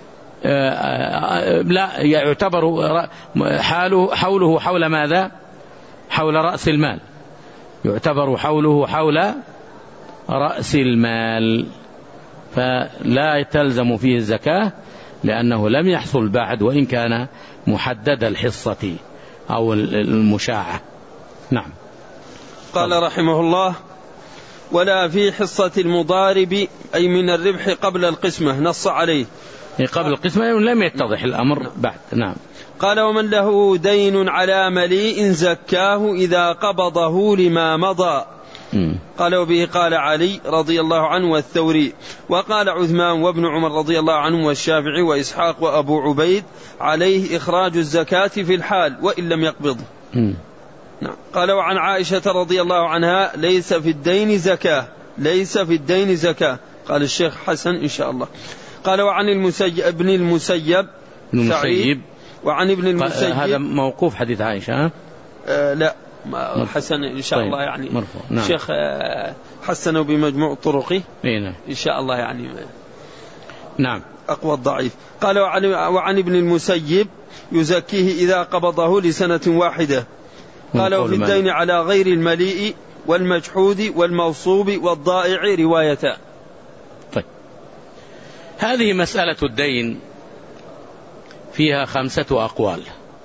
لا يعتبر حوله حول ماذا؟ حول رأس المال، يعتبر حوله حول رأس المال، فلا تلزم فيه الزكاة لأنه لم يحصل بعد وإن كان محدد الحصة أو المشاعة. نعم. قال رحمه الله ولا في حصة المضارب أي من الربح قبل القسمة، نص عليه قبل القسمة لم يتضح الأمر بعد. نعم. قال ومن له دين على مليء زكاه إذا قبضه لما مضى. قال وبه قال علي رضي الله عنه والثوري، وقال عثمان وابن عمر رضي الله عنه والشافعي وإسحاق وأبو عبيد عليه إخراج الزكاة في الحال وإن لم يقبضه. نعم. قال وعن عائشة رضي الله عنها ليس في الدين زكاة، قال الشيخ حسن إن شاء الله. قال وعن ابن المسيب وعن ابن المسيب، هذا موقوف حديث عائشة. لا حسن إن شاء الله يعني مرفوع. نعم. الشيخ حسنه بمجموع طرقه إن شاء الله يعني. نعم. أقوى الضعيف. قال وعن ابن المسيب يزكيه إذا قبضه لسنة واحدة. قال في الدين على غير المليء والمجحود والموصوب والضائع روايتان. طيب، هذه مسألة الدين فيها 5 أقوال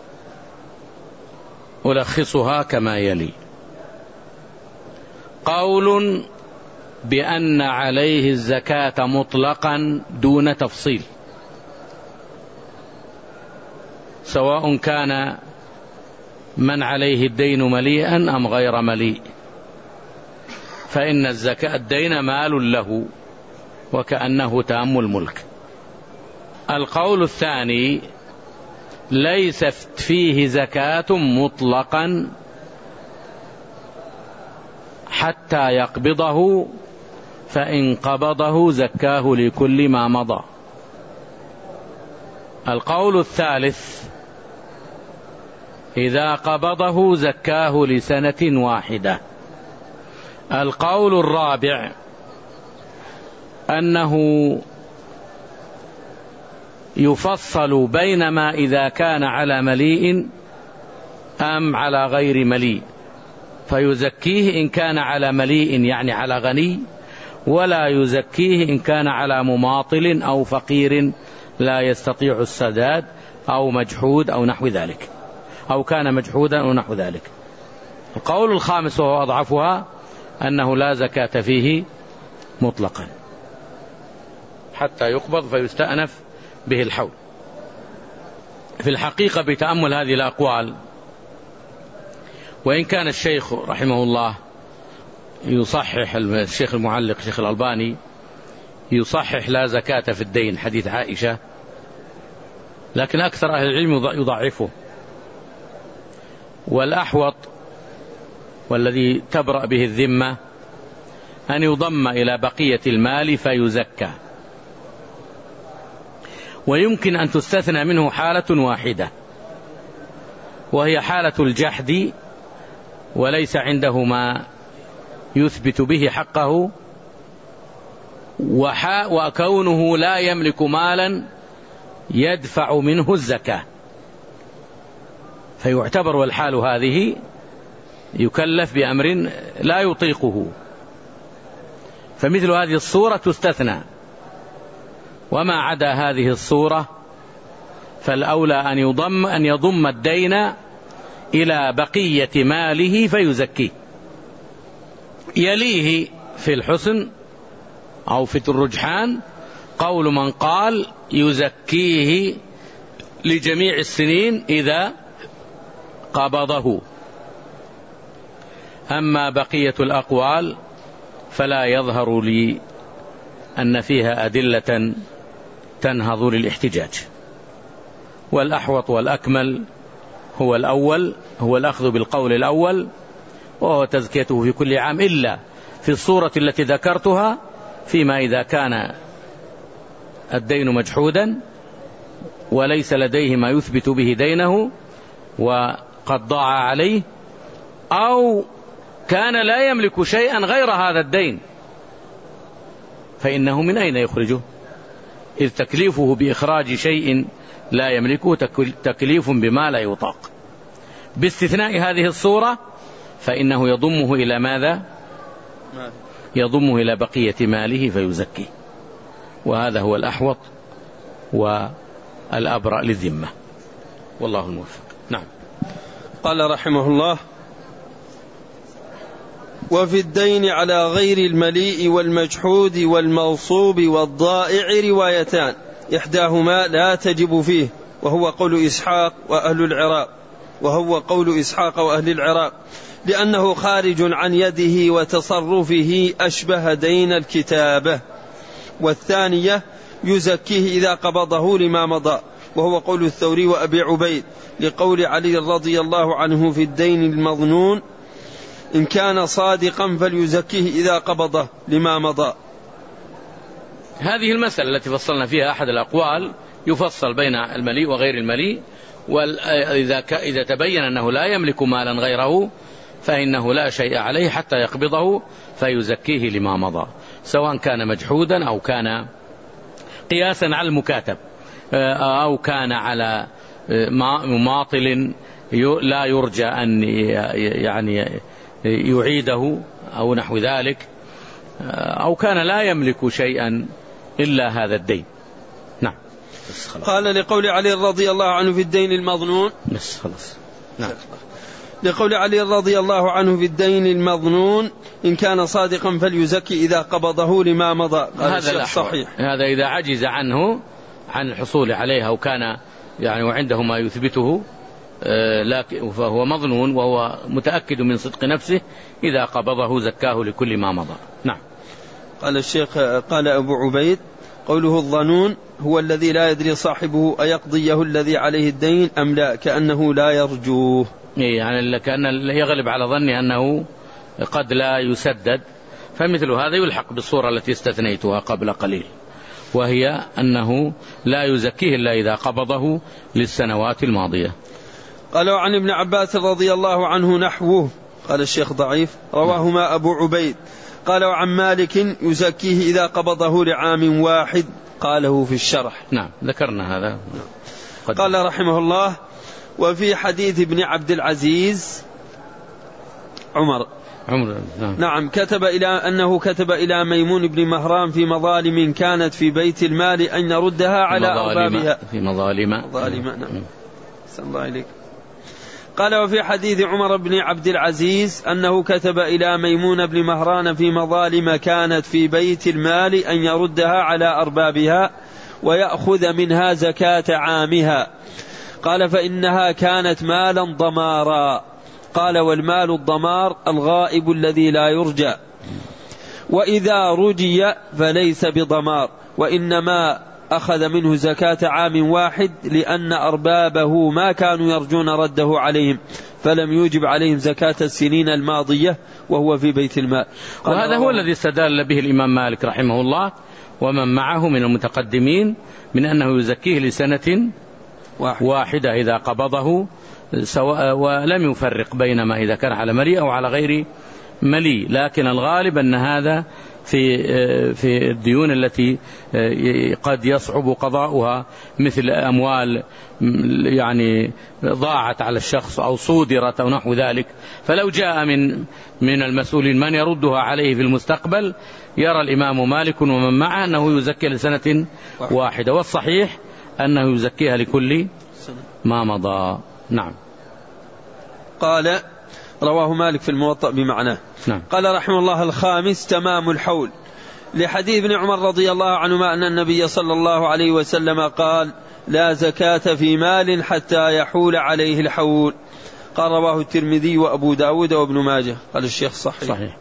ألخصها كما يلي. قول بأن عليه الزكاة مطلقا دون تفصيل، سواء كان من عليه الدين مليئا أم غير مليء، فإن الدين مال له وكأنه تام الملك. القول الثاني ليست فيه زكاة مطلقا حتى يقبضه، فإن قبضه زكاه لكل ما مضى. القول الثالث إذا قبضه زكاه لسنة واحدة. القول الرابع أنه يفصل بين ما إذا كان على مليء أم على غير مليء، فيزكيه إن كان على مليء يعني على غني، ولا يزكيه إن كان على مماطل أو فقير لا يستطيع السداد أو مجحود أو نحو ذلك، أو كان مجحودا أو نحو ذلك. القول الخامس وهو أضعفها أنه لا زكاة فيه مطلقا حتى يقبض فيستأنف به الحول. في الحقيقة بتأمل هذه الأقوال، وإن كان الشيخ رحمه الله يصحح، الشيخ المعلق الشيخ الألباني يصحح لا زكاة في الدين حديث عائشة، لكن أكثر أهل العلم يضعفه. والأحوط والذي تبرأ به الذمة أن يضم إلى بقية المال فيزكى، ويمكن أن تستثنى منه حالة واحدة، وهي حالة الجحد وليس عنده ما يثبت به حقه، وكونه لا يملك مالا يدفع منه الزكاة، فيعتبر والحال هذه يكلف بأمر لا يطيقه، فمثل هذه الصورة تستثنى. وما عدا هذه الصورة فالأولى أن يضم الدين إلى بقية ماله فيزكيه. يليه في الحسن أو في الرجحان قول من قال يزكيه لجميع السنين إذا قبضه. أما بقية الأقوال فلا يظهر لي أن فيها أدلة تنهض للاحتجاج، والأحوط والأكمل هو الأول، هو الأخذ بالقول الأول، وهو تزكيته في كل عام إلا في الصورة التي ذكرتها، فيما إذا كان الدين مجحودا وليس لديه ما يثبت به دينه وقد ضاع عليه، أو كان لا يملك شيئا غير هذا الدين، فإنه من أين يخرجه؟ إذ تكليفه بإخراج شيء لا يملكه تكليف بما لا يطاق. باستثناء هذه الصورة فإنه يضمه إلى ماذا؟ يضمه إلى بقية ماله فيزكيه، وهذا هو الأحوط والأبرأ للذمة، والله الموفق. نعم. قال رحمه الله: وفي الدين على غير المليء والمجحود والمغصوب والضائع روايتان، إحداهما لا تجب فيه، وهو قول إسحاق وأهل العراق، لأنه خارج عن يده وتصرفه أشبه دين الكتابة. والثانية يزكيه إذا قبضه لما مضى، وهو قول الثوري وأبي عبيد، لقول علي رضي الله عنه في الدين المظنون: إن كان صادقا فليزكيه إذا قبضه لما مضى. هذه المسألة التي فصلنا فيها أحد الأقوال، يفصل بين المليء وغير المليء، وإذا تبين أنه لا يملك مالا غيره فإنه لا شيء عليه حتى يقبضه فيزكيه لما مضى، سواء كان مجحودا أو كان قياسا على المكاتب أو كان على مماطل لا يرجى أن يعني يعيده أو نحو ذلك، أو كان لا يملك شيئا إلا هذا الدين. نعم. قال لقول علي رضي الله عنه في الدين المظنون. بس خلاص. نعم. لقول علي رضي الله عنه في الدين المظنون: إن كان صادقا فليزكي إذا قبضه لما مضى. هذا صحيح. هذا إذا عجز عنه عن الحصول عليها وكان يعني وعنده ما يثبته لكن فهو مظنون وهو متأكد من صدق نفسه، إذا قبضه زكاه لكل ما مضى. نعم. قال الشيخ قال أبو عبيد: قوله الظنون هو الذي لا يدري صاحبه أيقضيه الذي عليه الدين أم لا، كأنه لا يرجوه، يعني كأن يغلب على ظني أنه قد لا يسدد، فمثل هذا يلحق بالصورة التي استثنيتها قبل قليل، وهي أنه لا يزكيه إلا إذا قبضه للسنوات الماضية. قالوا عن ابن عباس رضي الله عنه نحوه. قال الشيخ ضعيف، رواهما أبو عبيد. قالوا عن مالك: يزكيه إذا قبضه لعام واحد، قاله في الشرح. نعم ذكرنا هذا. قال رحمه الله: وفي حديث ابن عبد العزيز عمر نعم أنه كتب إلى ميمون بن مهران في مظالم كانت في بيت المال أن يردها على أربابها. في مظالم. نعم. الله عليك. قال: وفي حديث عمر بن عبد العزيز أنه كتب إلى ميمون بن مهران في مظالم كانت في بيت المال أن يردها على أربابها ويأخذ منها زكاة عامها. قال: فإنها كانت مالا ضمارا. قال: والمال الضمار الغائب الذي لا يرجى، وإذا رجي فليس بضمار، وإنما أخذ منه زكاة عام واحد لأن أربابه ما كانوا يرجون رده عليهم فلم يوجب عليهم زكاة السنين الماضية وهو في بيت المال. وهذا هو الذي استدل به الإمام مالك رحمه الله ومن معه من المتقدمين من أنه يزكيه لسنة واحدة إذا قبضه ولم يفرق بين ما إذا كان على ملي أو على غير ملي، لكن الغالب أن هذا في الديون التي قد يصعب قضاؤها مثل أموال يعني ضاعت على الشخص أو صودرت أو نحو ذلك، فلو جاء من المسؤولين من يردها عليه في المستقبل يرى الإمام مالك ومن معه أنه يزكي لسنة واحدة، والصحيح أنه يزكيها لكل ما مضى. نعم. قال رواه مالك في الموطأ بمعناه. نعم. قال رحمه الله: الخامس تمام الحول، لحديث ابن عمر رضي الله عنهما أن النبي صلى الله عليه وسلم قال: لا زكاة في مال حتى يحول عليه الحول. قال رواه الترمذي وأبو داود وابن ماجه. قال الشيخ صحيح.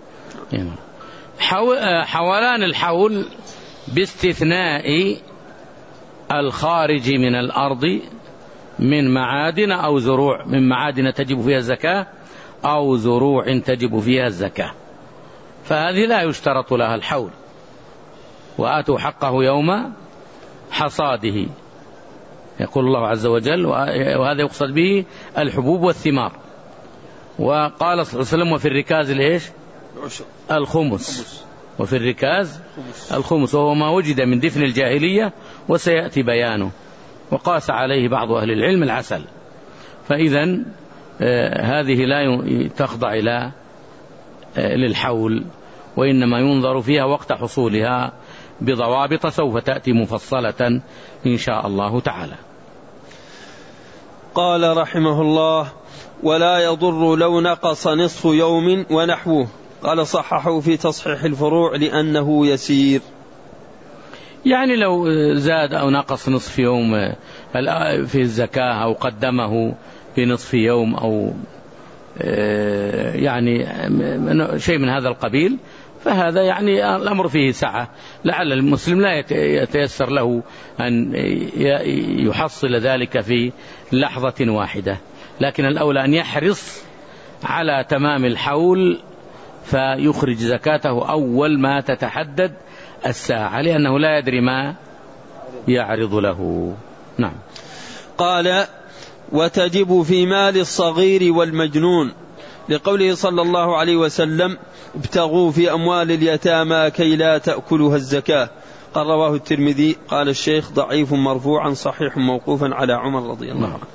حولان الحول باستثناء الخارج من الأرض من معادن أو زروع، من معادن تجب فيها الزكاة أو زروع تجب فيها الزكاة، فهذه لا يشترط لها الحول. وآتوا حقه يوم حصاده، يقول الله عز وجل، وهذا يقصد به الحبوب والثمار. وقال صلى الله عليه وسلم: وفي الركاز الخمس، وفي الركاز الخمس، وهو ما وجد من دفن الجاهلية وسيأتي بيانه. وقاس عليه بعض أهل العلم العسل. فإذن هذه لا تخضع للحول، وإنما ينظر فيها وقت حصولها بضوابط سوف تأتي مفصلة إن شاء الله تعالى. قال رحمه الله: ولا يضر لو نقص نصف يوم ونحوه. قال صححه في تصحيح الفروع لأنه يسير، يعني لو زاد أو نقص نصف يوم في الزكاة أو قدمه بنصف يوم أو يعني شيء من هذا القبيل، فهذا يعني الأمر فيه سعة، لعل المسلم لا يتيسر له أن يحصل ذلك في لحظة واحدة، لكن الأولى أن يحرص على تمام الحول فيخرج زكاته أول ما تتحدد الساعة، لأنه لا يدري ما يعرض له. نعم. قال: وتجب في مال الصغير والمجنون، لقوله صلى الله عليه وسلم: ابتغوا في أموال اليتامى كي لا تأكلها الزكاة. قال رواه الترمذي. قال الشيخ: ضعيف مرفوعا صحيح موقوفا على عمر رضي الله عنه.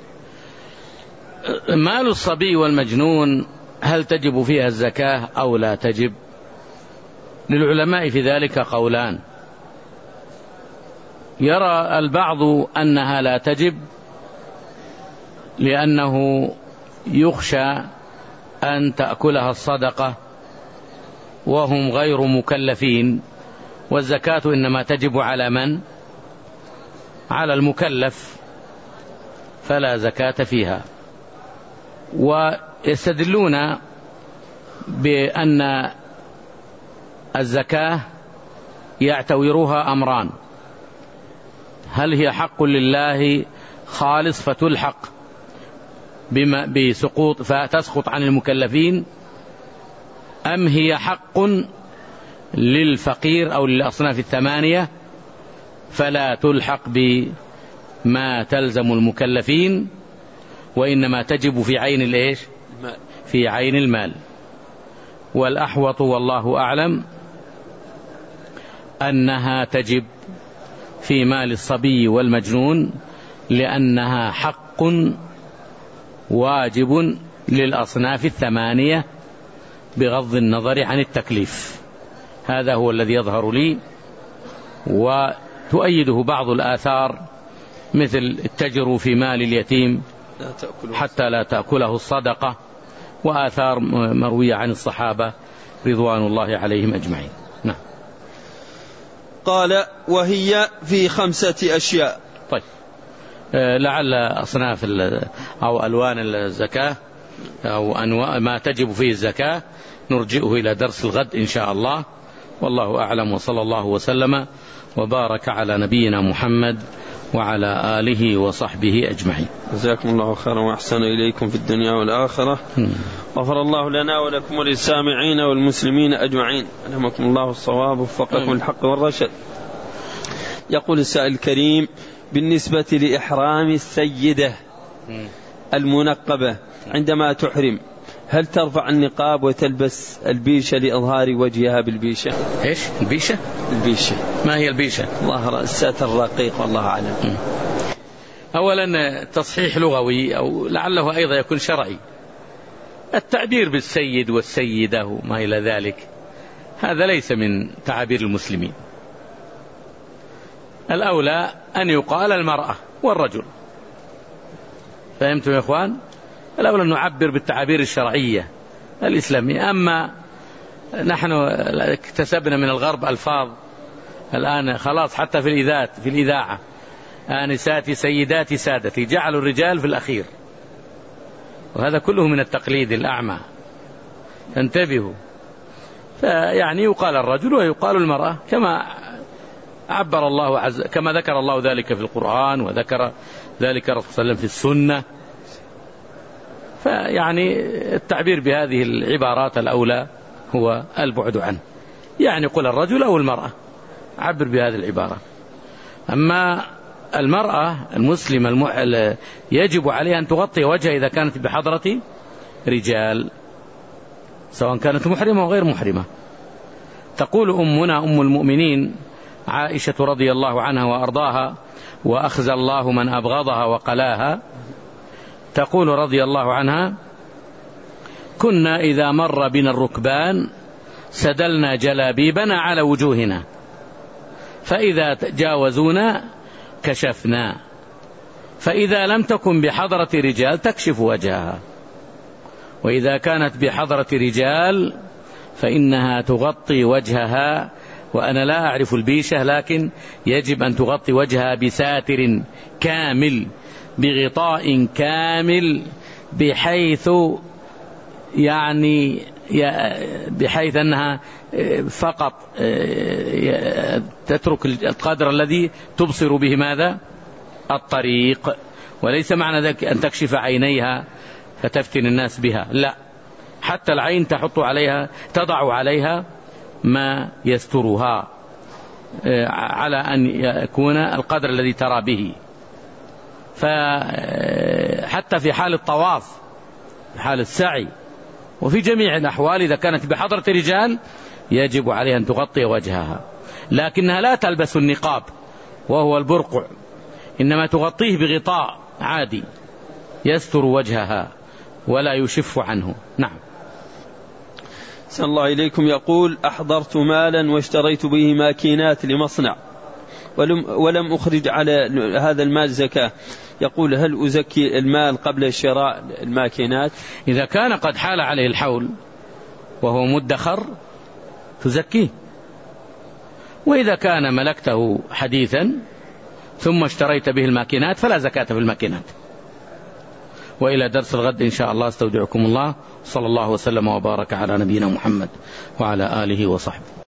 مال الصبي والمجنون هل تجب فيها الزكاة أو لا تجب؟ للعلماء في ذلك قولان. يرى البعض أنها لا تجب لأنه يخشى أن تأكلها الصدقة وهم غير مكلفين، والزكاة إنما تجب على من؟ على المكلف، فلا زكاة فيها. ويستدلون بأن الزكاة يعتورها أمران: هل هي حق لله خالص فتلحق بسقوط فتسقط عن المكلفين، أم هي حق للفقير أو للأصناف الثمانية فلا تلحق بما تلزم المكلفين وإنما تجب في عين الإيش؟ في عين المال. والأحوط والله أعلم أنها تجب في مال الصبي والمجنون، لأنها حق واجب للأصناف الثمانية بغض النظر عن التكليف. هذا هو الذي يظهر لي، وتؤيده بعض الآثار مثل اتجروا في مال اليتيم حتى لا تأكله الصدقة، وآثار مروية عن الصحابة رضوان الله عليهم أجمعين. نعم. قال: وهي في 5 أشياء. طيب، لعل أصناف أو ألوان الزكاة أو أنواع ما تجب فيه الزكاة نرجئه إلى درس الغد إن شاء الله، والله أعلم، وصلى الله وسلم وبارك على نبينا محمد وعلى آله وصحبه أجمعين. جزاكم الله خيرا وأحسن إليكم في الدنيا والآخرة. غفر الله لنا ولكم وللسامعين والمسلمين أجمعين. ألهمكم الله الصواب ووفقكم الحق والرشد. يقول السائل الكريم: بالنسبة لإحرام السيدة المنقبة عندما تحرم، هل ترفع النقاب وتلبس البيشة لإظهار وجهها بالبيشة؟ إيش البيشة؟ البيشة ما هي البيشة؟ ظهر الساتر الرقيق والله أعلم. أولا تصحيح لغوي أو لعله أيضا يكون شرعي. التعبير بالسيد والسيدة وما إلى ذلك هذا ليس من تعابير المسلمين. الأولى أن يقال المرأة والرجل. فهمتم يا إخوان؟ الأولى أن نعبر بالتعابير الشرعية الإسلامية. أما نحن اكتسبنا من الغرب ألفاظ الآن خلاص حتى في الإذاعة آنساتي سيداتي سادتي، جعلوا الرجال في الأخير، وهذا كله من التقليد الأعمى. انتبهوا. فيعني يقال الرجل ويقال المرأة كما عبر الله كما ذكر الله ذلك في القرآن وذكر ذلك الرسول صلى الله عليه وسلم في السنة. فيعني التعبير بهذه العبارات الأولى هو البعد عنه، يعني قل الرجل أو المرأة، عبر بهذه العبارة. أما المرأة المسلمة يجب عليها أن تغطي وجهها إذا كانت بحضرة رجال، سواء كانت محرمة أو غير محرمة. تقول أمنا أم المؤمنين عائشة رضي الله عنها وأرضاها، وأخزى الله من أبغضها وقلاها، تقول رضي الله عنها: كنا إذا مر بنا الركبان سدلنا جلابيبنا على وجوهنا، فإذا جاوزونا كشفنا، فإذا لم تكن بحضرة رجال تكشف وجهها، وإذا كانت بحضرة رجال فإنها تغطي وجهها. وأنا لا أعرف البيشة، لكن يجب أن تغطي وجهها بساتر كامل، بغطاء كامل، بحيث أنها فقط تترك القدر الذي تبصر به ماذا؟ الطريق، وليس معنى ذلك أن تكشف عينيها فتفتن الناس بها، لا، حتى العين تضع عليها ما يسترها على أن يكون القدر الذي ترى به. فحتى في حال الطواف، في حال السعي، وفي جميع الأحوال إذا كانت بحضرة رجال يجب عليها أن تغطي وجهها، لكنها لا تلبس النقاب وهو البرقع، إنما تغطيه بغطاء عادي يستر وجهها ولا يشف عنه. نعم. أحسن الله إليكم. يقول: أحضرت مالا واشتريت به ماكينات لمصنع ولم أخرج على هذا المال زكاة، يقول: هل أزكي المال قبل شراء الماكينات؟ إذا كان قد حال عليه الحول وهو مدخر تزكيه، وإذا كان ملكته حديثا ثم اشتريت به الماكينات فلا زكاة في الماكينات. وإلى درس الغد إن شاء الله استودعكم الله، صلى الله وسلم وبارك على نبينا محمد وعلى آله وصحبه.